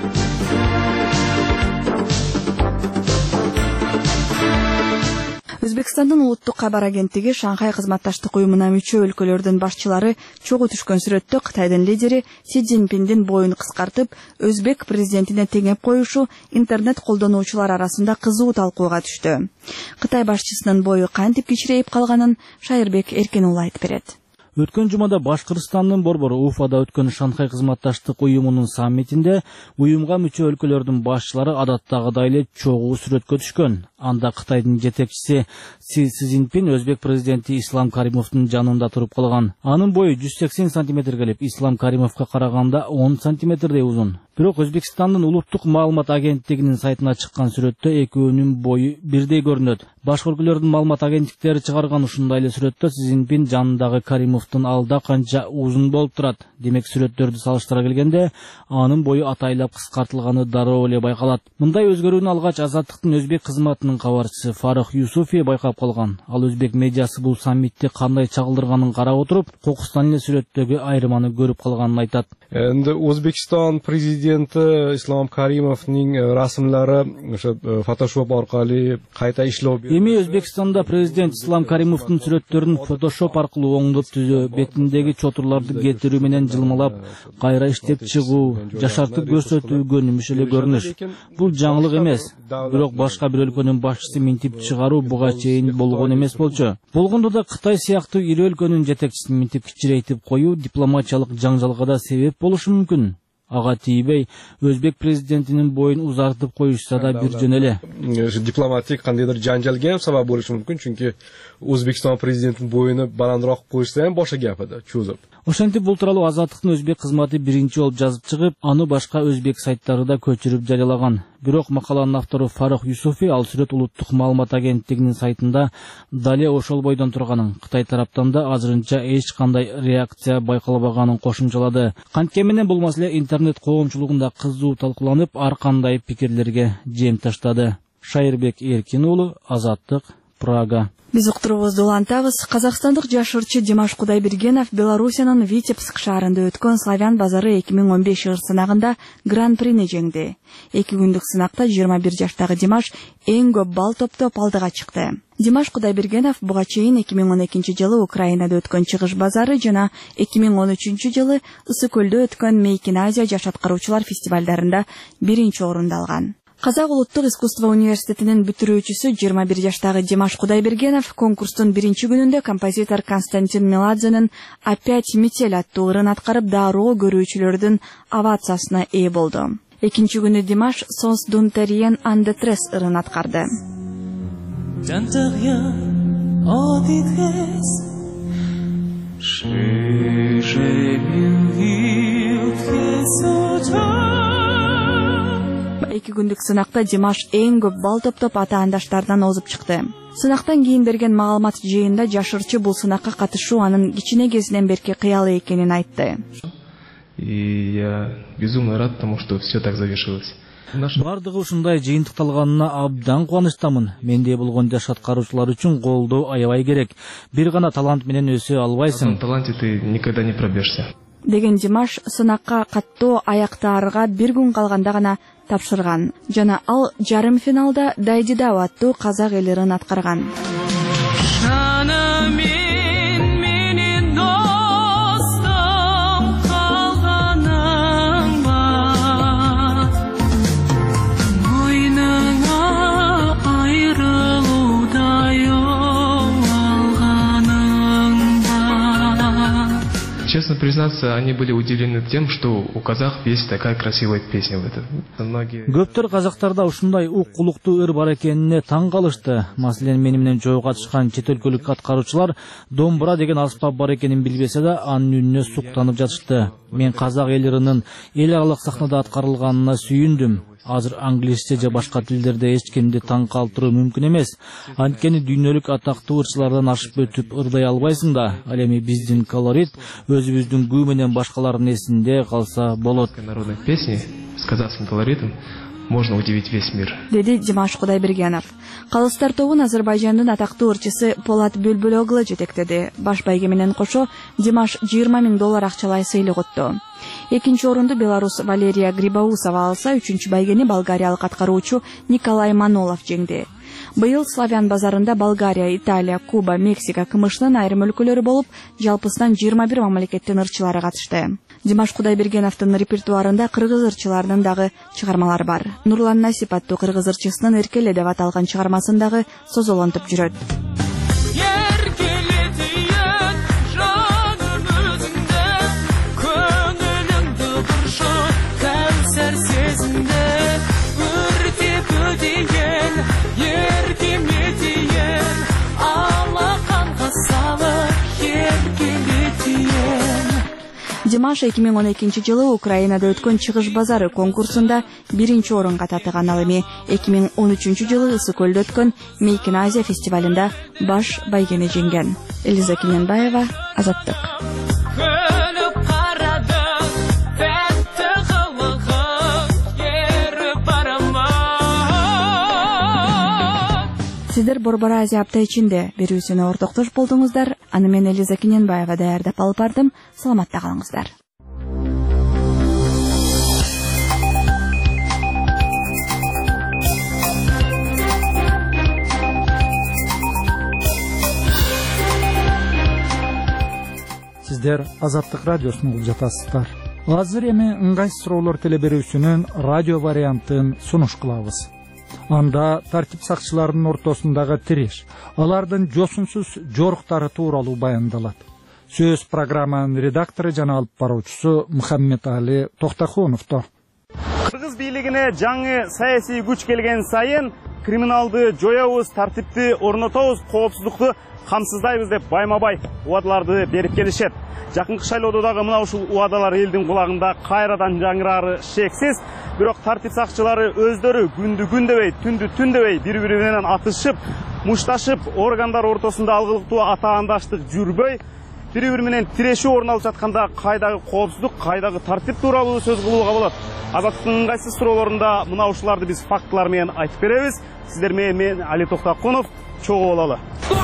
S10: Өзбекстандын улуттук кабар агенттиги Шанхай кызматташтык уюмуна мүчө өлкөлөрдүн башчылары чогуу түшкөн сүрөттө Кытайдын лидери Си Цзиньпиндин боюн кыскартып, өзбек президентине теңеп коюшу интернет колдонуучулар арасында кызуу талкууга түштү. Кытай башчысынын бою кантип кичирейип калганын Шайырбек Эркенуулу айтып берет.
S2: Өткөн жумада Башкырстандын борбору Уфада өткөн Шанхай кызматташтык уюмунун саммитинде уюмга мүчө өлкөлөрдүн башчылары адаттагыдай эле чогуу сүрөткө түшкөн. Анда Кытайдын жетекчиси Си Цзиньпин өзбек президенти Ислам Каримовдун жанында туруп калган. Анын бою жүз сексен сантиметр келип, Ислам Каримовго караганда он сантиметрдей узун. Бирок Өзбекстандын улуттук маалымат агенттигинин сайтына чыккан сүрөттө экөөнүн бою бирдей көрүнөт. Башка өлкөлөрдүн маалымат агенттиктери чыгарган ушундай эле сүрөттө Си Цзиньпин жанындагы Каримовдун алда канча узун болуп турат. Демек сүрөттөрдү салыштыра келгенде анын бою атайлап кыскартылганы дароо эле байкалат. Мындай өзгөрүүнү алгач Азаттыктын өзбек кызматынын кабарчысы Фарух Юсуфи байкап калган. Ал өзбек медиасы бул саммитти кандай чагылдырганын карап отуруп, кокустан эле сүрөттөгү айырманы көрүп калганын айтат.
S18: Өзбекстан президенти prezidenti Islom Karimovning rasmlari o'sha Photoshop orqali qayta ishlab.
S2: Эми Өзбекстанда президент Ислам Каримовдун сүрөттөрүн Photoshop аркылуу оңдоп түзүү, бетиндеги чотурларды кетирүү менен жылмалап, кайра иштеп чыгуу, жашартып көрсөтүүгө мүш эле көрүнүш. Бул жаңылык эмес, бирок башка бир өлкөнүн башчысын минтип чыгаруу буга чейин болгон эмес болчу. Болгондо да Кытай сыяктуу ири өлкөнүн жетекчисин минтип кичирейтип коюу дипломатиялык жаңжалга да себеп болушу мүмкүн. Ага тийбей, Өзбек президентинин боюн узартып коюшса да бир жөн эле.
S18: Дипломатик кандайдыр жаңжалга ham sabab bo'lishi mumkin, chunki O'zbekiston prezidentining boyuni balandroq qo'yishsa ham boshqa gap edi, cho'zib.
S2: Ошентип бул тууралуу Азаттыктын өзбек кызматы биринчи болуп жазып чыгып, аны башка өзбек сайттары да көчүрүп жарыялаган. Бирок макаланын автору Фарух Юсуфи ал сүрөт улуттук маалымат агенттигинин сайтында дале ошол бойдон турганын, Кытай тараптан да азырынча эч кандай реакция байкалбаганын кошумчалады. Кантке менен бул маселе интернет коомчулугунда кызуу талкууланып, ар кандай пикирлерге жем таштады. Шайырбек Эркин уулу, Азаттык, Прага.
S10: Биз уктуруубузду улантабыз. Казакстандык жашырчы Димаш Кудайбергенов Белоруссиянын Витебск шаарында өткөн Славян базары эки миң он беш ыр сынагында гран-прини жеңди. Эки күндүк сынакта жыйырма бир жаштагы Димаш эң көп балл топтоп алдыга чыкты. Димаш Кудайбергенов буга чейин эки миң он экинчи жылы Украинада өткөн Чыгыш базары жана эки миң он үчүнчү жылы Ысы көлдө өткөн Мейкин Азия жаш аткаруучулар фестивалдарында биринчи орунду алган. Казак улуттук искусство университетинин бүтүрүүчүсү жыйырма бир жаштагы Димаш Кудайбергенов конкурстун биринчи күнүндө композитор Константин Меладзенин «Опять метель» аттуу ырын аткарып, дароо көрүүчүлөрдүн овациясына ээ болду. Экинчи күнү Димаш «Сос дун терьен андетрес» ырын аткарды. Эки күндүк сынакта Димаш эң көп балл топтоп атаандаштардан озуп чыкты. Сынактан кийин берген маалымат жыйынында жашырчы бул сынакка катышуу анын кичине кезинен берки кыялы экенин айтты.
S19: И я безумно рад тому, что все так завершилось.
S2: Бардыгы ушундай жыйынтыкталганына абдан кубанычтамын. Мендей болгон жаш аткаруучулар үчүн колдоо аябай керек. Бир гана талант менен өсө албайсың.
S19: На таланте ты никогда не пробежься.
S10: Деген Димаш сынакка каттоо аяктаарга бир күн калганда гана тапшырган. Жана ал жарым финалда Дайдидау аттуу казак эл ырын аткарган.
S19: Честно признаться, они были удивлены тем, что у казахов есть такая красивая песня в этом. Многие...
S2: Көптөр казактарда ушундай уккулуктуу ыр бар экенине таң калышты. Маселен, мени менен жолго чыккан чет өлкөлүк аткаруучулар домбура деген аспап бар экенин билбесе да, анын үнүнө суктанып жатышты. Мен казак эл ырынын эл аралык сахнада аткарылганына сүйүндүм. Азыр англисче же башка тилдерде эч кимди таң калтыруу мүмкүн эмес. Анткени дүйнөлүк атактуу ырчылардан ашып өтүп ырдай албайсың да. Ал эми биздин колорит өзүбүздүн күү менен башкалардын эсинде калса болот.
S19: Народной песни с казахским колоритом можно удивить весь мир.
S10: Деди Димаш Кудайбергенов. Калыстар тобун Азербайжандын атактуу ырчысы Полат Бүлбүлөглы жетектеди. Баш байге менен кошо Димаш жыйырма миң доллар акчалай сыйлык утту. Экинчи орунду белорус Валерия Грибаусова алса, үчүнчү байгени болгариялык аткаруучу Николай Манолов жеңди. Быйыл Славян базарында Болгария, Италия, Куба, Мексика, КМШнын айрым өлкөлөрү болуп, жалпысынан жыйырма бир мамлекеттин ырчылары катышты. Димаш Кудайбергеновдун репертуарында кыргыз ырчыларынын дагы чыгармалары бар. Нурлан Насип аттуу кыргыз ырчысынын Эркеле деп аталган чыгармасындагы созолонтуп жүрөт. Димаш эки миң он экинчи жылы Украинада өткөн Чыгыш базары конкурсунда биринчи орунга татыган. Ал эми эки миң он үчүнчү жылы Ысы көлдө өткөн Мейкин Азия фестивалында баш байгени жеңген. Элиза Кененбаева, Азаттык. Сиздер Борбор Азия апта ичинде берүүсүнө ортоктош болдуңуздар. Аны мен Элиза Кененбаева даярдап алып бардым. Саламатта калыңыздар.
S1: сиздер Азаттык радиосун угуп жатасыздар. Азыр эми ыңгайсыз суроолор телеберүүсүнүн радио вариантын сунуш кылабыз. Анда тартип сакчыларынын ортосундагы тиреш, алардын жосунсуз жоруктары тууралуу баяндалат. Сөз программанын редактору жана алып баруучусу Мухаммед Али Токтохоновдо.
S20: Кыргыз бийлигине жаңы саясий күч келген сайын криминалды жоябыз, тартипти орнотобуз, коопсуздукту камсыздайбыз деп байма-бай убадаларды берип келишет. Жакынкы шайлоодо дагы мына ушул убадалар элдин кулагында кайрадан жаңырары шексиз. Бирок тартип сакчылары өздөрү күндү күн дебей, түндү түн дебей бири-бири менен атышып, мушташып, органдар ортосунда алгылыктуу атаандаштык жүрбөй, бири-бири менен тирешүү орун алып жатканда кайдагы коопсуздук, кайдагы тартип тууралуу сөз кылууга болот. Азаттыктын ыңгайсыз суроолорунда мына ушуларды биз фактылар менен айтып беребиз. Сиздер менен мен Али Токтохонов чогуу бололу.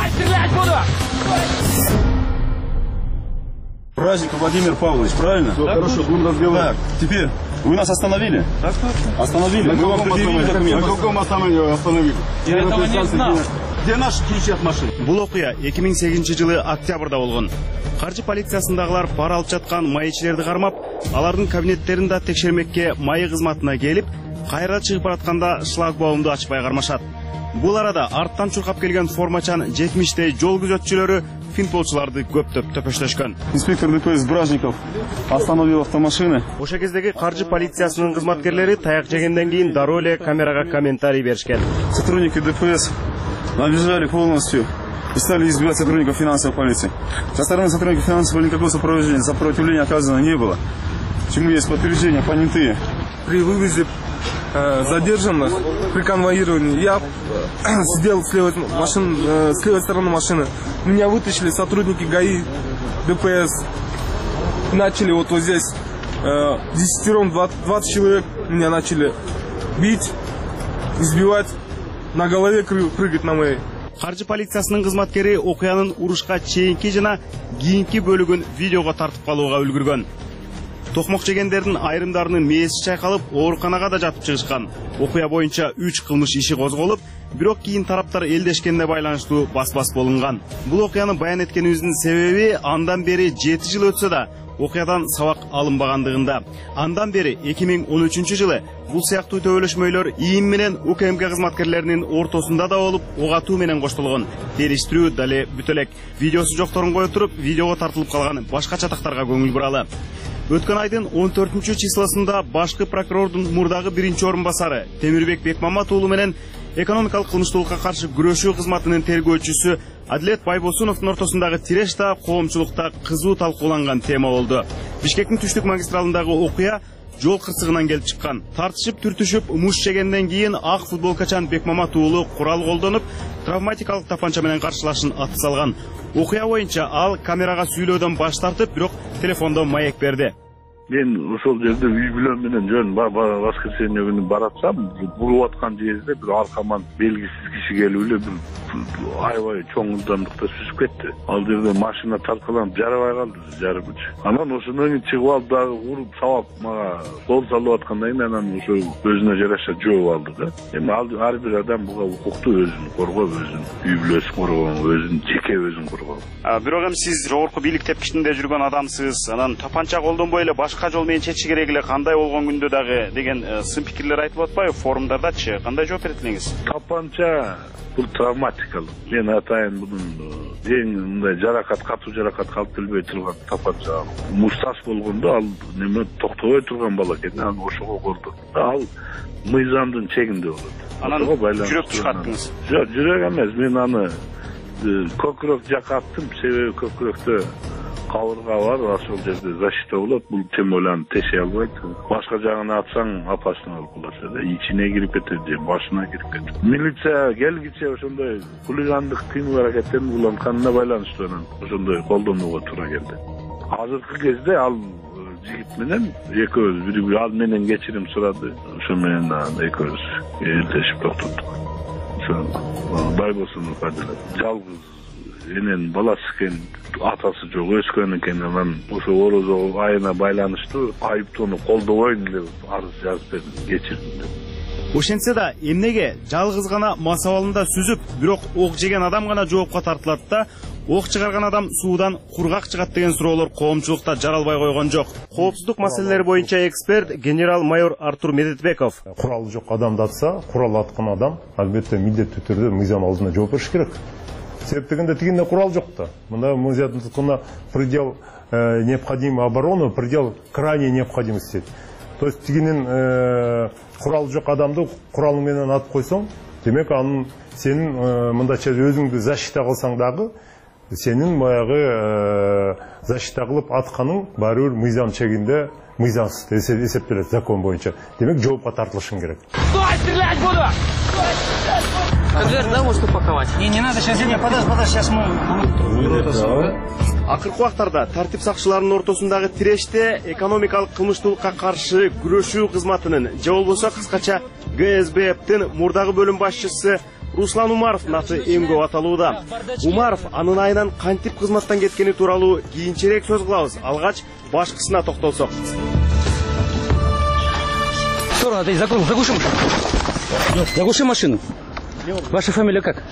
S21: Праздник Владимир Павлович, правильно? Да, хорошо, будем разговаривать. Теперь вы нас остановили? Да, остановили. Мы вам предъявили документы. На каком основании остановили?
S20: Я этого не знал.
S21: Где наши ключи от машины?
S20: Бул окуя эки миң сегизинчи жылы октябрда болгон. Каржы полициясындагылар пара алып жаткан майчилерди кармап, алардын кабинеттерин да текшермекке майы кызматына келип, кайра чыгып баратканда шлагбаумду ачпай кармашат. Бул арада арттан чуркап келген формачан жетимиштей жол күзөтчүлөрү финтболчуларды көптөп төпөштөшкөн.
S21: Инспектор ДПС Бражников остановил автомашины.
S20: Ошо кездеги каржы полициясынын кызматкерлери таяк жегенден кийин дароо эле камерага комментарий беришкен.
S21: Сотрудники ДПС обижали полностью и стали избивать сотрудников финансовой полиции. Со стороны сотрудников финансовой никакого сопровождения, сопротивления оказано не было. Чему есть подтверждения понятые.
S22: При вывозе э, задержанных, при конвоировании, я э, сидел с левой, машин, э, с левой стороны машины. Меня вытащили сотрудники ГАИ, ДПС. Начали вот, вот здесь э, десятером, двадцать человек меня начали бить, избивать, на голове прыгать на моей.
S20: Каржы полициясынын кызматкери окуянын урушка чейинки жана кийинки бөлүгүн видеого тартып калууга үлгүргөн. Токмок жегендердин айрымдарынын мээси чайкалып, ооруканага да жатып чыгышкан. Окуя боюнча үч кылмыш иши козголуп, бирок кийин тараптар элдешкенде байланыштуу бас-бас болунган. Бул окуяны баян эткенибиздин себеби андан бери жети жыл өтсө да окуядан сабак алынбагандыгында. Андан бери эки миң он үчүнчү жылы бул сыяктуу төбөлөшмөйлөр ИИМ менен УКМК кызматкерлеринин ортосунда да болуп, ок атуу менен коштолгон. Териштирүү дале бүтө элек. Видеосу жокторун кое туруп, видеого тартылып калган башка чатактарга көңүл буралы. Өткөн айдын он төртүнчү числосунда башкы прокурордун мурдагы биринчи орун басары Темирбек Бекмамат уулу менен экономикалык кылмыштуулукка каршы күрөшүү кызматынын тергөөчүсү Адилет Байбосуновдун ортосундагы тиреш да коомчулукта кызуу талкууланган тема болду. Бишкектин түштүк магистралындагы окуя жол кырсыгынан келип чыккан. Тартышып, түртүшүп, муш жегенден кийин ак футболкачан Бекмамат уулу курал колдонуп, травматикалык тапанча менен каршылашын аты салган. Окуя боюнча ал камерага сүйлөөдөн баш тартып, бирок телефондон маек берди.
S23: Мен ошол жерде үй бүлө менен жөн воскресенье күнү баратсам, буруп аткан жерде бир аркаман белгисиз киши келип эле бир аябай чоң ылдамдыкта сүзүп кетти. Ал жерде машина тарткаланып жарабай калды, жарып үч. Анан ошондон кийин чыгып алып дагы уруп сабап мага кол салып аткандан кийин анан ошо өзүнө жараша жооп алды да. Эми ар бир адам буга укуктуу өзүн коргоп, өзүн үй бүлөсүн коргоп, өзүн жеке өзүн коргоп.
S20: Бирок эми сиз жогорку бийлик тепкичинде жүргөн адамсыз, анан тапанча колдонбой эле башка жол менен чечиш керек эле, кандай болгон күндө дагы деген сын пикирлер айтылып атпайбы форумдардачы? Кандай жооп берет элеңиз?
S23: Тапанча бул травматикалык. Мен атайын мунун эң мындай жаракат, катуу жаракат калып келбей турган тапанча. Мушташ болгондо ал неме токтобой турган бала экен, аны ошого колдоп. Ал мыйзамдын чегинде болот.
S20: Анан жүрөк чыгаттыңыз?
S23: Жок, жүрөк эмес. Мен аны көкүрөк жакка аттым, себеби көкүрөктө кабырга бар, ошол жерде защита болот. Бул тем ойланып теше албайт. Башка жагына атсаң опасно болуп калат да, ичине кирип кетет же башына кирип кетет. Милиция келгиче ошондой хулигандык кыймыл аракеттерин улантканына байланыштуу анан ошондой колдонууга туура келди. Азыркы кезде ал жигит менен экөөбүз бири-бири ал менен кечирим сурады. Ошо менен экөөбүз элтешип токтоттук. Ошо Байбосунов Адилет жалгыз энен баласы экен, атасы жок, өскөн экен. Анан ошо орозо айына байланыштуу айыптоону колдобойм деп арыз жазып бердим, кечирдим деп.
S20: Ошентсе да эмнеге жалгыз гана мас абалында сүзүп, бирок ок жеген адам гана жоопко тартылат да, ок чыгарган адам суудан кургак чыгат деген суроолор коомчулукта жаралбай койгон жок. Коопсуздук маселелери боюнча эксперт генерал-майор Артур Медетбеков.
S3: Куралы жок адамды атса, курал аткан адам албетте милдеттүү түрдө мыйзам алдында жооп бериш керек. Себеп дегенде тигинде курал жок да. Мында мыйзамдыкына предел э, необходим оборону, предел крайней необходимости. То есть тигинин э, курал жок адамды куралы менен атып койсоң, демек анын сенин э, мындача өзүңдү защита кылсаң дагы сенин баягы э, защита кылып атканың баары бир мыйзам чегинде мыйзамсыз эсептелет закон боюнча. Демек жоопко тартылышың керек.
S4: Стой, стрелять буду! Конверт, да, может упаковать? Не, не надо, сейчас я подожди, подожди, сейчас мы...
S20: Акыркы убактарда тартип сакчыларынын ортосундагы тиреште экономикалык кылмыштуулукка каршы күрөшүү кызматынын же болбосо кыскача Г С Б Б'тин мурдагы бөлүм башчысы Руслан Умаровдун аты эң көп аталууда. Умаров анын айынан кантип кызматтан кеткени тууралуу кийинчерээк сөз кылабыз. Алгач башкысына токтолсок.
S4: Скоро, ты заглуши машину. Заглуши машину. Ваша фамилия как?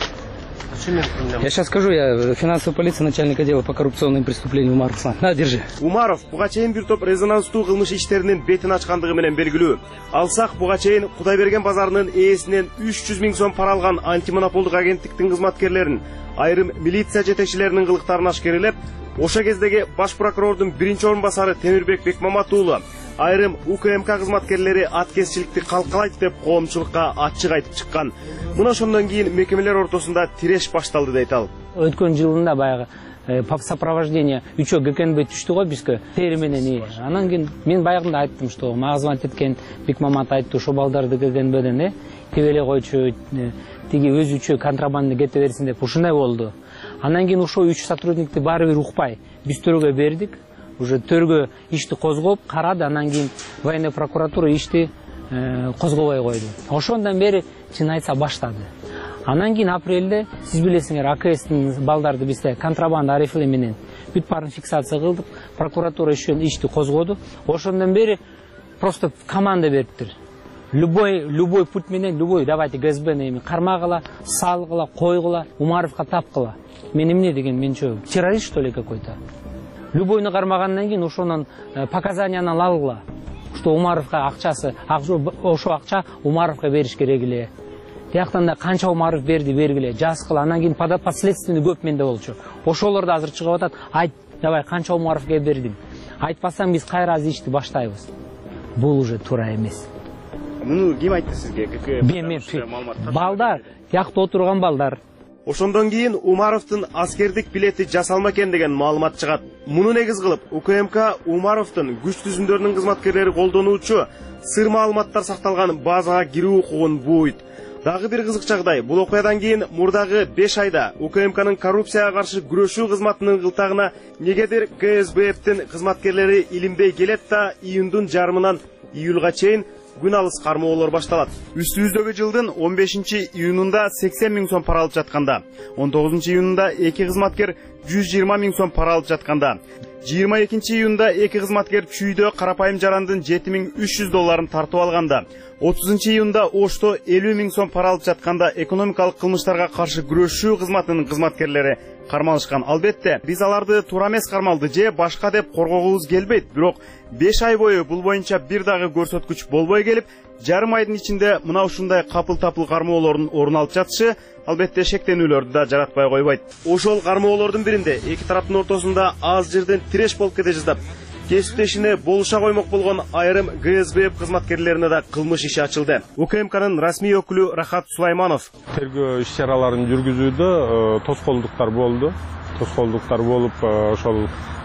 S4: Я сейчас скажу, я финансовая полиция, начальник отдела по коррупционным преступлениям Умаров Руслан. На, держи.
S20: Умаров буга чейин бир топ резонанстуу кылмыш иштеринин бетин ачкандыгы менен белгилүү. Алсак буга чейин Кудайберген базарынын ээсинен үч жүз миң сом пара алган антимонополдук агенттиктин кызматкерлерин, айрым милиция жетекчилеринин кылыктарын ашкерелеп, ошо кездеги баш прокурордун биринчи орун басары Темирбек Бекмамат уулу, айрым У К М К кызматкерлери аткезчиликти калкалайт деп коомчулукка ачык айтып чыккан. Мына ошондон кийин мекемелер ортосунда тиреш башталды дейт ал.
S4: Өткөн жылында баягы сопровождение үчөө Г К Н Б түштү го бизге тери менен. Анан кийин мен баягында айттым, что мага эткен Бекмамат айтты, ошо балдарды Г К Н Бден э тебеле койчу, тиги өзүчө контрабанда кете берсин деп ушундай болду. Анан кийин ошо үч сотрудникти баары бир укпай биз төрөгө бердик. Уже төргө ишти козгоп карады, анан кийин военный прокуратура ишти козгобой койду. Ошондон бери чын айтса баштады. Анан кийин апрелде сиз билесиңер А К Стин балдарды бизде контрабанда арифле менен бүт баарын фиксация кылдык. Прокуратура ишен ишти козгоду. Ошондон бери просто команда бериптир. Любой любой путь менен, любой давайте Г С Б эми кармагыла, салгыла, койгула, Умаровка тапкыла. Мен эмне деген менчө террорист что ли какой-то? Любойну кармагандан кийин ошонун показанияны алгыла. Что Умаровка акчасы, ошо акча Умаровка бериш керек эле. Тияктан да канча Умаров берди бергиле, жазгыла. Анан кийин последственный көп менде болчу. Ошолор да азыр чыгып атат. Айт, давай канча Умаровка бердиң. Айтпасаң биз кайра ишти баштайбыз. Бул уже туура эмес.
S20: Муну ким айтты сизге?
S4: Мен балдар, тиякта отурган балдар.
S20: Ошондон кийин Умаровдун аскердик билети жасалма экен деген маалымат чыгат. Муну негиз кылып У К М К Умаровдун күч түзүмдөрүнүн кызматкерлери колдонуучу сыр маалыматтар сакталган базага кирүү укугун бууйт. Дагы бир кызык жагдай, бул окуядан кийин мурдагы беш айда У К М К'нын коррупцияга каршы күрөшүү кызматынын кылтагына негедир Г С Б Б'тин кызматкерлери илинбей келет да июндун жарымынан июлга чейин күн алыс кармоолор башталат. Үстүбүздөгү жылдын он бешинчи июнунда сексен миң сом пара алып жатканда, он тогузунчу июнунда эки кызматкер жүз жыйырма миң сом пара алып жатканда, жыйырма экинчи июнда эки кызматкер чүйдө карапайым жарандын жети миң үч жүз долларын тартып алганда, отузунчу июнда Ошто элүү миң сом пара алып жатканда экономикалык кылмыштарга каршы күрөшүү кызматынын кызматкерлери кармалышкан. Албетте, биз аларды туура эмес кармалды же башка деп коргогубуз келбейт. Бирок беш ай бою бул боюнча бир дагы көрсөткүч болбой келип, жарым айдын ичинде мына ушундай капыл-тапыл кармоолордун орун алып жатышы албетте шектенүүлөрдү да жаратпай койбойт. Ошол кармоолордун биринде эки тараптын ортосунда аз жерден тиреш болуп кете жаздап, кесиптешине болуша коймок болгон айрым Г С Б кызматкерлерине да кылмыш иши ачылды. У К М К'нын расмий өкүлү Рахат Сулайманов:
S6: тергөө иш-чараларын жүргүзүүдө тоскоолдуктар болду. Тоскоолдуктар болуп, ошол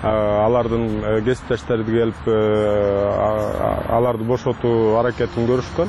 S6: алардын кесиптештери келип аларды бошотуу аракетин көрүшкөн.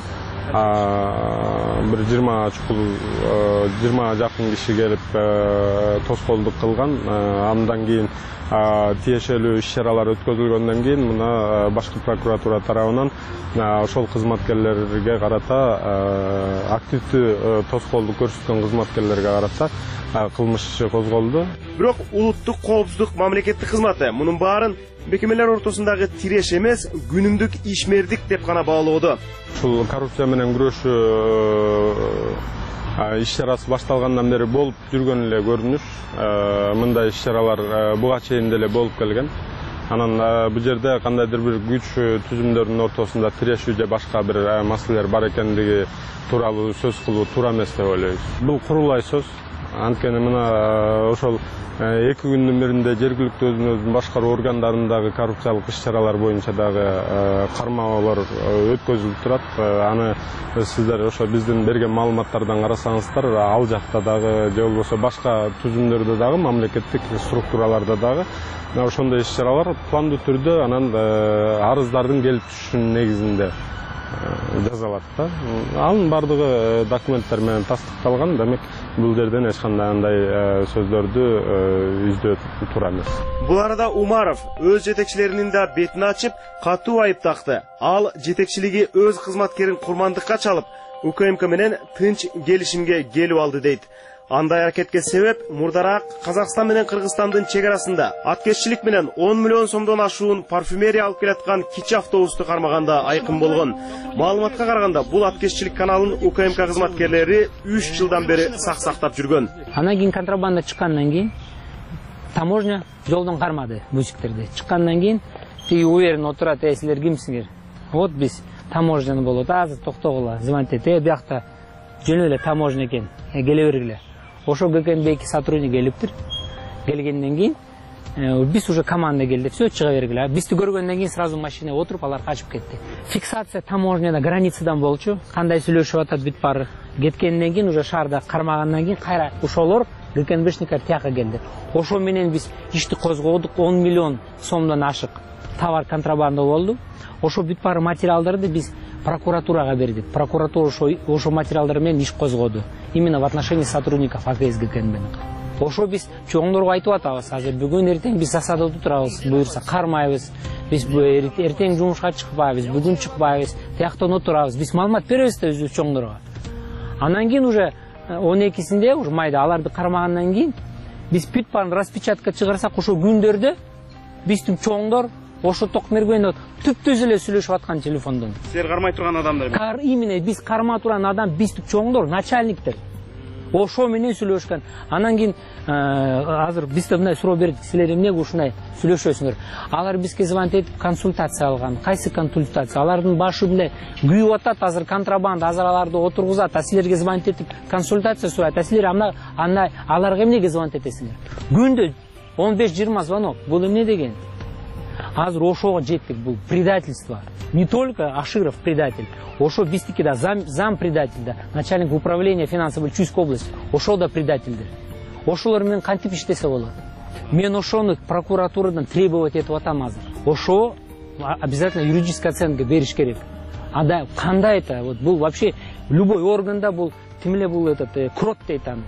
S6: Бир жыйырма чукул жыйырма жакын киши келип тоскоолдук кылган. Андан кийин тиешелүү иш-чаралар өткөзүлгөндөн кийин мына башкы прокуратура тарабынан ошол кызматкерлерге карата, активдүү тоскоолдук көрсөткөн кызматкерлерге карата кылмыш иши козголду.
S20: Бирок улуттук коопсуздук мамлекеттик кызматы мунун баарын мекемелер ортосундагы тиреш эмес, күнүмдүк ишмердик деп гана баалоодо.
S6: Ушул коррупция менен күрөшүү иш чарасы башталгандан бери болуп жүргөн эле көрүнүш. Мындай иш чаралар буга чейин деле болуп келген. Анан бул жерде кандайдыр бир күч түзүмдөрдүн ортосунда тирешүү же башка бир маселелер бар экендиги тууралуу сөз кылуу туура эмес деп ойлойбуз. Бул курулай сөз. Анткени мына ошол эки күндүн биринде жергиликтүү өзүн өзүн башкаруу органдарындагы коррупциялык иш чаралар боюнча дагы кармоолор өткөзүлүп турат. Аны сиздер ошо биздин берген маалыматтардан карасаңыздар, ал жакта дагы же болбосо башка түзүмдөрдө дагы мамлекеттик структураларда дагы ошондой иш чаралар пландуу түрдө анан арыздардын келип түшүшүнүн негизинде жазалат да. Анын бардыгы документтер менен тастыкталган. Демек бул жерден эч кандай андай сөздөрдү издөө туура эмес.
S20: Бул арада Умаров өз жетекчилеринин да бетин ачып, катуу айып такты. Ал жетекчилиги өз кызматкерин курмандыкка чалып, УКМК менен тынч келишимге келип алды дейт. Андай аракетке себеп мурдараак Казакстан менен Кыргызстандын чек арасында аткезчилик менен он миллион сомдон ашуун парфюмерия алып келаткан кичи автобусту кармаганда айкын болгон. Маалыматка караганда бул аткезчилик каналын УКМК кызматкерлери үч жылдан бери сак-сактап жүргөн.
S4: Анан кийин контрабанда чыккандан кийин таможня жолдон кармады бусиктерди. Чыккандан кийин тиги уверен отурат, "Эй, силер кимсиңер?" Вот биз таможняны болот, азыр токтогула, звонтет, "Э, биякта жөн эле таможня экен, келе бергиле." Ошо ГКНБ сотрудник келиптир. Келгенден кийин биз уже команда келди, все чыга бергиле. Бизди көргөндөн кийин сразу машинага отуруп алар качып кетти. Фиксация таможняда границадан болчу, кандай сүйлөшүп атат бүт баары. Кеткенден кийин уже шаарда кармагандан кийин кайра ошолор ГКНБшниктер тияка келди. Ошо менен биз ишти козгодук, он миллион сомдон ашык товар контрабанда болду. Ошо бүт баары материалдарды биз прокуратурага бердик. Прокуратура ошо ошо материалдар менен иш козгоду. Именно в отношении сотрудников АКС ГКНБнин. Ошо биз чоңдорго айтып атабыз, азыр бүгүн эртең биз засадада турабыз, буюрса кармайбыз. Биз эртең жумушка чыкпайбыз, бүгүн чыкпайбыз, тияктан отурабыз. Биз маалымат беребиз да өзүбүз чоңдорго. Андан кийин уже он экисинде уже майда аларды кармагандан кийин биз бүт баарын распечатка чыгарсак, ошо күндөрдө биздин чоңдор ошо Токмергенде түптүз эле сүйлөшүп аткан телефондон.
S20: Силер кармай турган адамдар.
S4: Кар именно биз кармай турган адам биздин чоңдор, начальниктер. Ошо менен сүйлөшкөн. Анан кийин азыр бизде мындай суроо бердик, силер эмне ушундай сүйлөшөсүңөр? Алар бизге звонить этип консультация алган. Кайсы консультация? Алардын башы мындай күйүп атат, азыр контрабанда, азыр аларды отургузат, а силерге звонить этип консультация сурайт. А силер анда андай аларга эмнеге звонить этесиңер? Күндө он беш жыйырма звонок. Бул эмне деген? Азыр ошого жеттик, бул предательство. Не только Аширов предатель, ошо биздики да зам, зам предатель да, начальник управления финансовой Чуйской области, ошо да предательдер. Ошолор менен кантип иштесе болот? Мен ошону прокуратурадан требовать этип атам азыр. Ошо обязательно юридическая оценка бериш керек. Анда кандай это? Вот бул вообще любой органда бул тим эле бул этот крот дейт аны.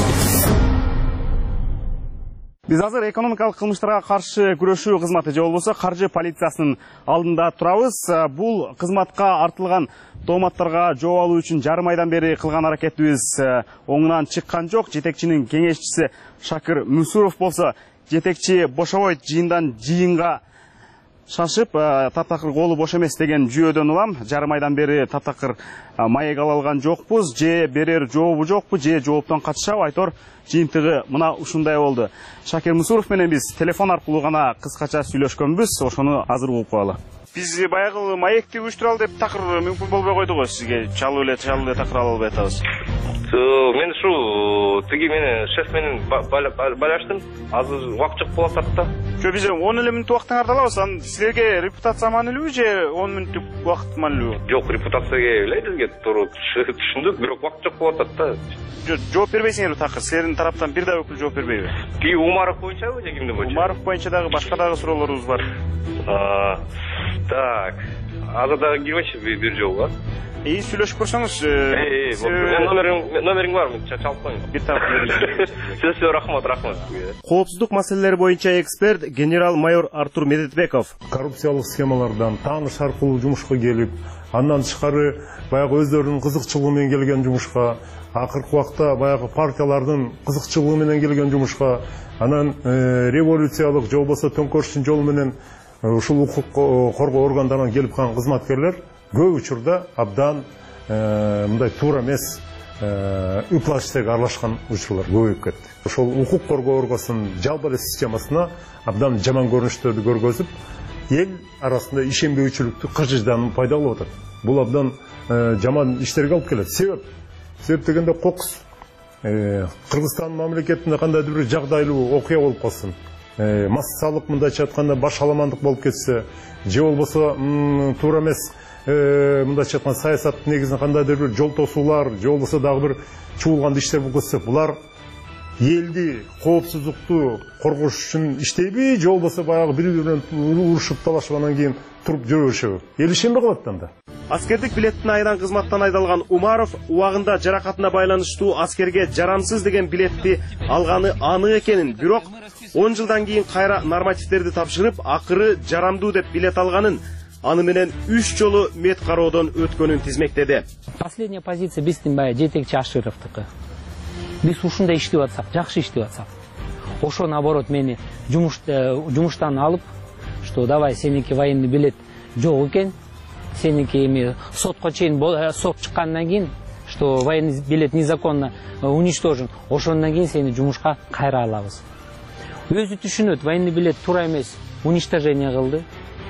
S20: Биз азыр экономикалык кылмыштарга каршы күрөшүү кызматы же болбосо каржы полициясынын алдында турабыз. Бул кызматка артылган тооматтарга жооп алуу үчүн жарым айдан бери кылган аракетибиз оңунан чыккан жок. Жетекчинин кеңешчиси Шакир Мусуров болсо жетекчи бошобойт, жыйындан жыйынга шашып, таптакыр колу бош эмес деген жүйөдөн улам. Жарым айдан бери таптакыр маек ала алган жокпуз, же берер жообу жокпу, же жооптон качышабы, айтор жыйынтыгы мына ушундай болду. Шакир Мусуров менен биз телефон аркылуу гана кыскача сүйлөшкөнбүз, ошону азыр угуп коелу. Биз баягы маекти уюштура ал деп такыр мүмкүн болбой койду го сизге. Чалуу эле, чалуу эле такыр ала албай атабыз.
S5: Мен ушу тиги менен шеф менен байлаштым. Азыр убакыт жок болуп атат да.
S20: Жо биз он эле мүнөт убактыңарды алабыз. Анан силерге репутация маанилүүбү же он мүнөттүк убакыт маанилүүбү?
S5: Жок, репутацияга эле бизге туура түшүндүк, бирок убакыт жок болуп атат да.
S20: Жо жооп бербейсиңерби такыр? Силердин тараптан бир да өкүл жооп бербейби?
S5: Ки Умаров боюнчабы же кимдин боюнча?
S20: Умаров боюнча дагы башка дагы суроолорубуз бар.
S5: Так. Азыр дагы кирмечи бир жолу.
S20: И сүйлөшүп көрсөңүз.
S5: Номериң номериң барбы? Чалып коюң.
S20: Бир тарап.
S5: Сөзсүз рахмат, рахмат.
S20: Коопсуздук маселелери боюнча эксперт генерал-майор Артур Медетбеков.
S3: Коррупциялык схемалардан тааныш аркылуу жумушка келип, андан тышкары баягы өздөрүнүн кызыкчылыгы менен келген жумушка, акыркы убакта баягы партиялардын кызыкчылыгы менен келген жумушка, анан революциялык же болбосо төңкөрүштүн жолу менен ушул укук коргоо органдарынан келип калган кызматкерлер көп учурда абдан мындай туура эмес ыплаш иштерге аралашкан учурлар көбөйүп кетти. Ошол укук коргоо органдарынын жалпы эле системасына абдан жаман көрүнүштөрдү көргөзүп, эл арасында ишенбөөчүлүктү кыржыжданып пайда болуп атат. Бул абдан жаман иштерге алып келет. Себеп себеп дегенде кокус Кыргызстан мамлекетинде кандайдыр бир жагдайлуу окуя болуп калсын, массалык мындайча айтканда баш аламандык болуп кетсе, же болбосо туура эмес мындайча айтканда саясат негизинде кандайдыр бир жол тосуулар, же болбосо дагы бир чуулган иштер болуп кетсе, булар элди коопсуздукту коргош үчүн иштейби, же болбосо баягы бири-бири менен урушуп талашып анан кийин туруп жүрө беришеби? Эл ишенбей калат анда.
S20: Аскердик билеттин айынан кызматтан айдалган Умаров убагында жаракатына байланыштуу аскерге жарамсыз деген билетти алганы анык экенин, бирок он жылдан кийин кайра нормативдерди тапшырып, акыры жарамдуу деп билет алганын, аны менен үч жолу мед кароодон өткөнүн тизмектеди.
S4: Последняя позиция биздин баягы жетекчи Ашировдуку. Биз ушундай иштеп атсак, жакшы иштеп атсак, ошо наоборот мени жумуштан алып, что давай сеники военный билет жок экен, сеники эми сотко чейин сот чыккандан кийин, что военный билет незаконно уничтожен, ошондон кийин сени жумушка кайра алабыз. Өзү түшүнөт, военный билет туура эмес, уничтожение кылды.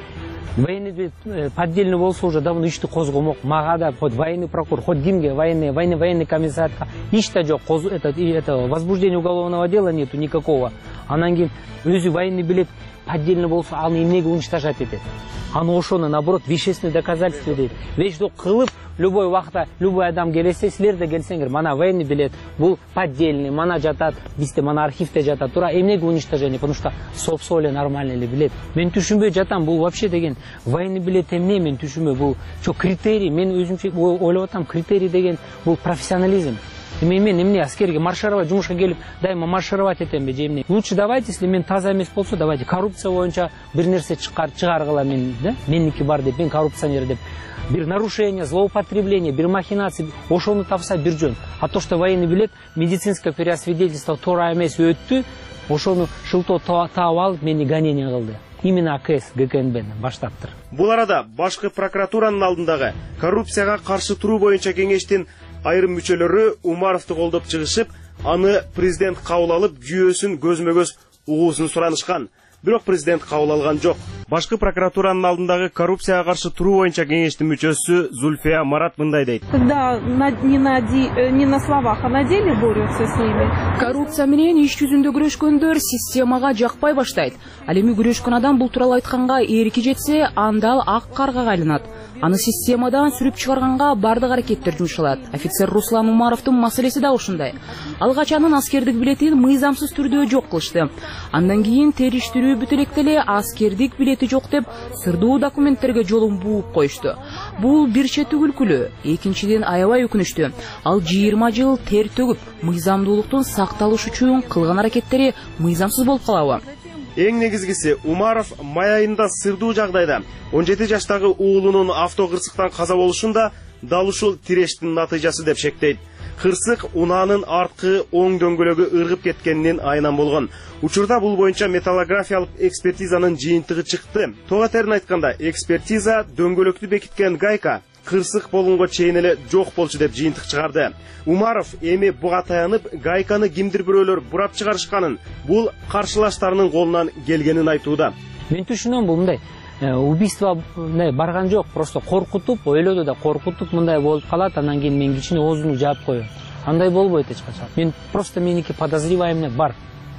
S4: Военный билет поддельный болсо уже давно ишти козгомок. Мага да хоть военный прокурор, хоть кимге, военный, военный, военный комиссарга ишти жок, это, это возбуждение уголовного дела нету никакого. Анан кийин өзү военный билет поддельный болсо, аны эмнеге уничтожать этет? Аны ошону наоборот вещественное доказательство дейт. Вещдо кылып любой вакытта любой адам келсе, силер да келсеңер, мана военный билет, бул поддельный, мана жатат, бизде мана архивте жатат. Тура эмнеге уничтожение? Потому что сопсо эле нормальный эле билет. Мен түшүнбөй жатам, бул вообще деген военный билет эмне, мен түшүнбөй, бул чо критерий, мен өзүмчө ойлоп атам, критерий деген бул профессионализм. Мен эмне аскерге маршировать, жумушка келип, дайыма маршировать этемби же эмне? Лучше давайте, если мен таза эмес болсо, давайте коррупция боюнча бир нерсе чыгаргыла мен, да? Менники бар деп, мен коррупционер деп. Бир нарушение, злоупотребление, бир махинация, ошону тапса бир жөн. А то, что военный билет, медицинское переосвидетельство туура эмес өттү, ошону шылтоо таап алып мени гонение кылды. Именно АКС ГКНБ баштаптыр.
S20: Бул арада башкы прокуратуранын алдындагы коррупцияга каршы туруу боюнча кеңештин айрым мүчөлөрү Умаровду колдоп чыгышып, аны президент кабыл алып, жүйөсүн көзмө-көз угуусун суранышкан. Бирок президент кабыл алган жок. Башкы прокуратуранын алдындагы коррупцияга каршы туруу боюнча кеңештин мүчөсү Зульфия Марат мындай дейт.
S7: Когда не на не на словах, а на деле борются с ними.
S9: Коррупция менен иш жүзүндө күрөшкөндөр системага жакпай баштайт. Ал эми күрөшкөн адам бул тууралуу айтканга эрки жетсе, анда ал ак карга айланат. Аны системадан сүрүп чыгарганга бардык аракеттер жумшалат. Офицер Руслан Умаровдун маселеси да ушундай. Алгач анын аскердик билетин мыйзамсыз түрдө жок кылышты. Андан кийин териштирүү бүтүп электе эле аскердик билети жок деп сырдуу документтерге жолун бууп коюшту. Бул бир чети күлкүлүү, экинчиден аябай өкүнүчтүү. Ал жыйырма жыл тер төгүп, мыйзамдуулуктун сакталышы үчүн кылган аракеттери мыйзамсыз болуп калабы?
S20: Эң негизгиси, Умаров май айында сырдуу жагдайда он жети жаштагы уулунун автокырсыктан каза болушун да дал ушул тирештин натыйжасы деп шектейт. Кырсык унаанын арткы оң дөңгөлөгү ыргып кеткенинин айынан болгон. Учурда бул боюнча металлографиялык экспертизанын жыйынтыгы чыкты. Тога терин айтканда, экспертиза дөңгөлөктү бекиткен гайка кырсык болгонго чейин эле жок болчу деп жыйынтык чыгарды. Умаров эми буга таянып, гайканы кимдир бирөөлөр бурап чыгарышканын, бул каршылаштарынын колунан келгенин айтууда.
S4: Мен түшүнөм, бул мындай убийство барган жок, просто коркутуп, ойлоду да коркутуп мындай болуп калат, анан кийин мен кичине оозуну жаап коём. Андай болбойт эч качан. Мен просто меники подозреваемый бар.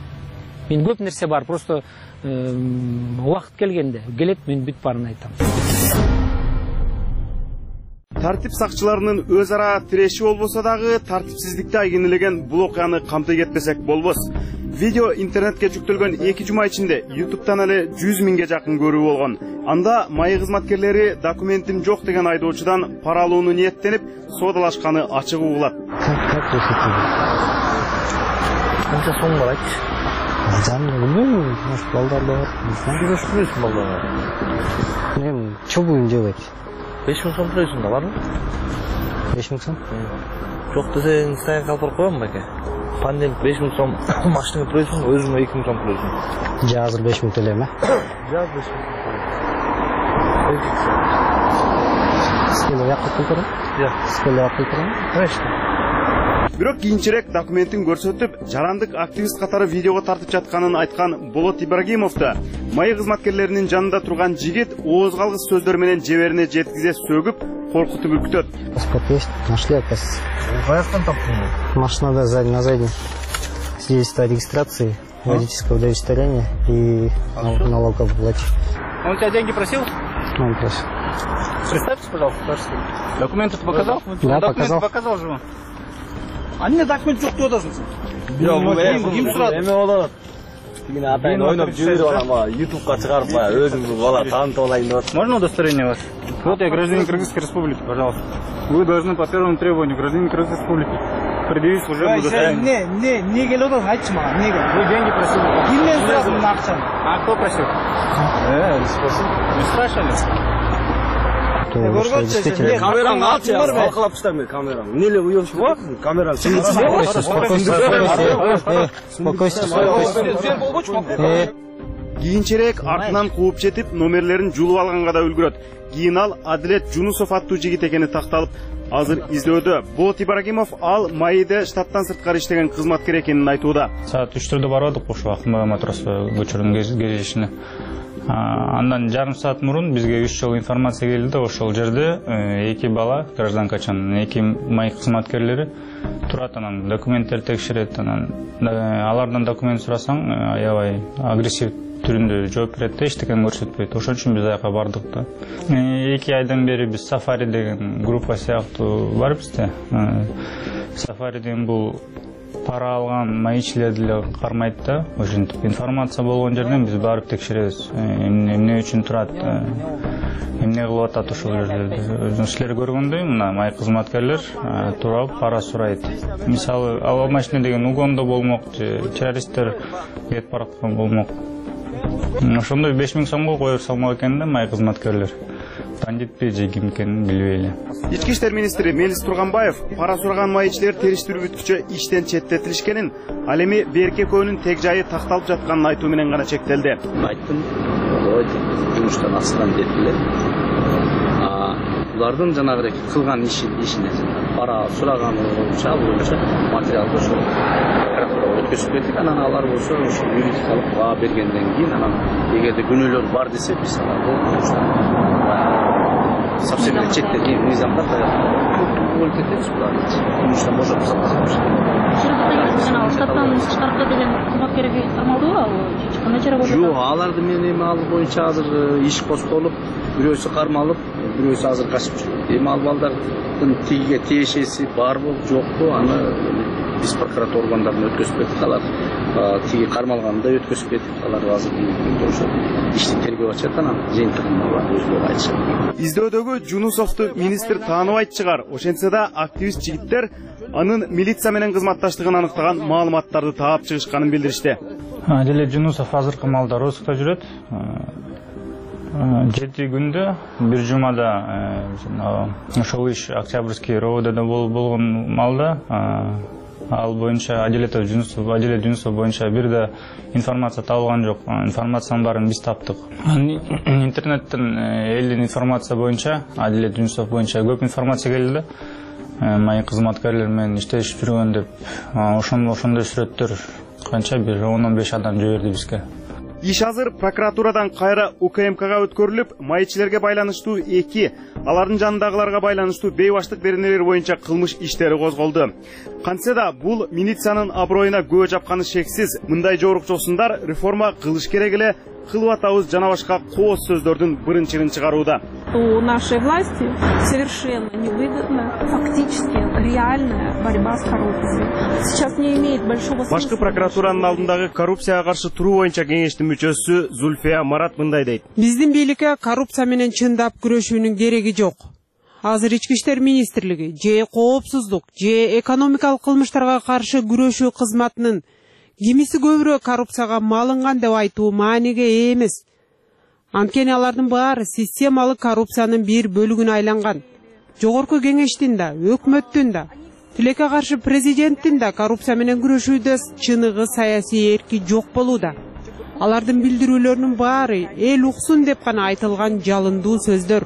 S4: Мен көп нерсе бар, просто убакыт келгенде келет, мен бүт барын айтам.
S20: Тартип сакчыларынын өз ара тиреши болбосо дагы тартипсиздикти айгинелеген бул окуяны камтый кетпесек болбос. Видео интернетке жүктөлгөн эки жума ичинде ютубтан эле жүз миңге жакын көрүү болгон. Анда майы кызматкерлери документим жок деген айдоочудан пара алууну ниеттенип, соодалашканы ачык угулат.
S11: Канча сом бар айтчы? Жаным билбейм, может балдар бар. Сен көрүшмөйсүң балдар. Мен чобуйм жебейт. беш миң сом турайсың да барбы? беш миң сом? Жок десең, сага калтырып коем беке. Пандемик беш миң сом машинага турайсың, өзүңө эки миң сом турайсың. Жа азыр беш миң төлөйм, э? Жа беш миң. Скеле якып турам? Жа, скеле якып турам? Конечно.
S20: Бирок кийинчерээк документин көрсөтүп, жарандык активист катары видеого тартып жатканын айткан Болот Ибрагимовду майы кызматкерлеринин жанында турган жигит ооз калгыс сөздөр менен жеберине жеткизе сөгүп, коркутуп үркүтөт.
S11: Паспорт есть, нашли, оказывается. Каяктан таптыңыз? Машинада сзади на заднем. Свидетельство о регистрации, водительское удостоверение и налогоплательщик.
S8: Он у тебя деньги просил?
S11: Он просил.
S8: Представьтесь, пожалуйста. Документы ты показал?
S11: Да,
S8: документы
S11: показал.
S8: показал же. А мне документ жоқ деп отырсың.
S11: Ким сурады?
S8: Мен атайын ойнап жүріп алама, ютубқа шығарып ба, өзімді бала танытып алайын деп отырмын. Можно удостоверение вас? Вот я гражданин Кыргызской Республики, пожалуйста. Вы должны по первому требованию гражданин Кыргызской Республики предъявить служебное удостоверение. Не, не, не келіп отырсың, айтшы маған, неге? Вы деньги просили. Кімнен сұрадың мына ақшаны? А кто просил? Э, не спросил. Не спрашивали? Камераны алшы, алқылап ұстамай камераны. Неле уйымшы ба? Камераны.
S20: Кийинчерээк артынан кууп жетип, номерлерин жулуп алганга да үлгүрөт. Кийин ал Адилет Жунусов аттуу жигит экени такталып, азыр издөөдө. Болот Ибрагимов ал майыда штаттан сырткары иштеген кызматкер экенин айтууда.
S16: Саат үчтөрдө барбадык ошо Акмага матрос көчөрүн кезишине. Андан жарым саат мурун бизге үч жол информация келди. Ошол жерде эки бала, гражданкачанын эки май кызматкерлери турат, анан документтер текшерет, анан алардан документ сурасаң, аябай агрессив түрүндө жооп берет да, эчтекен көрсөтпөйт. Ошон үчүн биз аяка бардык да. эки айдан бери биз Сафари деген группа сыяктуу барбыз да. Сафари деген бул пара алган майчилерди эле кармайт да. Ошентип информация болгон жерден биз барып текшеребиз. Эмне үчүн турат, эмне кылып атат ошол жерде. Силер көргөндөй, мына май кызматкерлер туруп пара сурайт. Мисалы, аба машина деген угондо болмок, террористтер кетип бараткан болмок. Ошондой беш миң сомго коюп салмак экен да май кызматкерлер. Бандитпи же ким экенин билбей эле.
S20: Ички иштер министри Мелис Турганбаев пара сураган майчилер териштирүүчү иштен четтетилишкенин, ал эми берке көөнүн тег жайы такталып жатканын айтуу менен гана чектелди.
S8: Айттым, жумуштан астан детилер. Булардын жанагы кылган иши ишине пара сураган боюнча боюнча материалды ошо прокуратурага өткөзүп бердик. Анан алар болсо ошо юридикалык баа бергенден кийин, анан эгерде күнөөлөр бар десе, биз аларды совсем четтеткен мыйзамда өлүп кетебиз буларды. Жумуштан бошотуп салабыз. Штаттан чыгарып деген кызматкерге кармалдыбы ал? Кандай чара болду? Жок, аларды мен эми ал боюнча азыр иш козголуп, бирөөсү кармалып, бирөөсү азыр качып жүр. Эми ал балдардын тигиге тиешеси барбы, жокпу, аны биз прокуратура органдарына өткөзүп бердик. Алар тиги кармалганда өткөзүп бердик. Алар азыр ошо ишти тергөө ачат, анан жыйынтыгын өзүлөрү айтышат.
S20: Издөөдөгү Жунусовду министр тааныбайт чыгар. Ошентсе да активист жигиттер анын милиция менен кызматташтыгын аныктаган маалыматтарды таап чыгышканын билдиришти.
S16: Адилет Жунусов азыркы маалда розыкта жүрөт. жети күндө бир жумада ошол иш Октябрьский РОВДда болгон малда ал боюнча Адилет Жунусов, Адилет Жунусов боюнча бир да информация табылган жок. Информациянын баарын биз таптык. Интернеттен элдин информация боюнча Адилет Жунусов боюнча көп информация келди да. Май кызматкерлер менен иштешип жүргөн деп, ошондой сүрөттөр канча бир он он беш адам жиберди бизге.
S20: Иш азыр прокуратурадан кайра У К М Кга өткөрүлүп, майчилерге байланыштуу эки, алардын жанындагыларга байланыштуу бейбаштык беренелер боюнча кылмыш иштери козголду. Кантсе да бул милициянын аброюна көө жапканы шексиз. Мындай жорукчосундар реформа кылыш керек эле, кылып атабыз жана башка кооз сөздөрдүн биринчирин чыгарууда.
S7: У нашей власти совершенно невыгодна фактически реальная борьба с коррупцией. Сейчас не имеет большого смысла.
S20: Башкы прокуратуранын алдындагы коррупцияга каршы туруу боюнча кеңештин мүчөсү Зульфия Марат мындай дейт.
S17: Биздин бийликке коррупция менен чындап күрөшүүнүн кереги жок. Азыр ички иштер министрлиги же коопсуздук же экономикалык кылмыштарга каршы күрөшүү кызматынын кимиси көбүрөөк коррупцияга малынган деп айтуу мааниге эмес. Анткени алардын баары системалык коррупциянын бир бөлүгүнө айланган. Жогорку кеңештин да, өкмөттүн да, тилекке каршы президенттин да коррупция менен күрөшүүдө чыныгы саясий эрки жок болууда. Алардын билдирүүлөрүнүн баары эл уксун деп гана айтылган жалындуу сөздөр.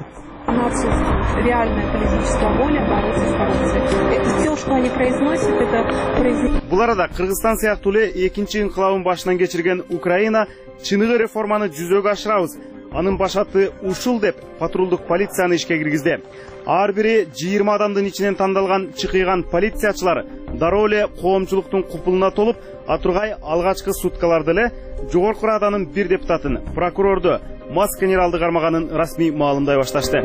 S7: Но отсутствует реальная политическая воля бороться с коррупцией. Это все, что они произносят, это произносят.
S20: Бул арада Кыргызстан сыяктуу эле экинчи инкылабын башынан кечирген Украина чыныгы реформаны жүзөгө ашырабыз. Анын башаты ушул деп патрулдук полицияны ишке киргизди. Ар бири жыйырма адамдын ичинен тандалган чыкыйган полициячылар дароо эле коомчулуктун купулуна толуп, Атургай алгачкы суткаларды эле Жогорку Раданын бир депутатын, прокурорду мас генералды кармаганын расмий маалымдай башташты.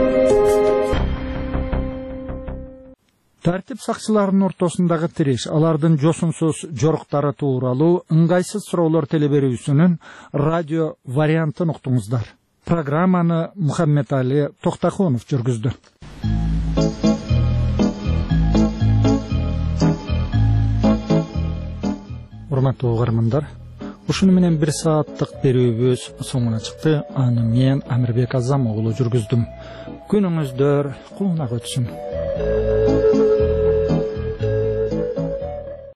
S1: Тартип сакчыларынын ортосундагы тиреш, алардын жосунсуз жоруктары тууралуу ыңгайсыз суроолор телеберүүсүнүн радио вариантын уктуңуздар. Программаны Мухаммед Али Токтаконов жүргүздү. Урматтуу угармандар, ушуну менен бир сааттык берүүбүз соңуна чыкты. Аны мен Амирбек Азам оглу жүргүздүм. Күнүңүздөр куунак өтсүн.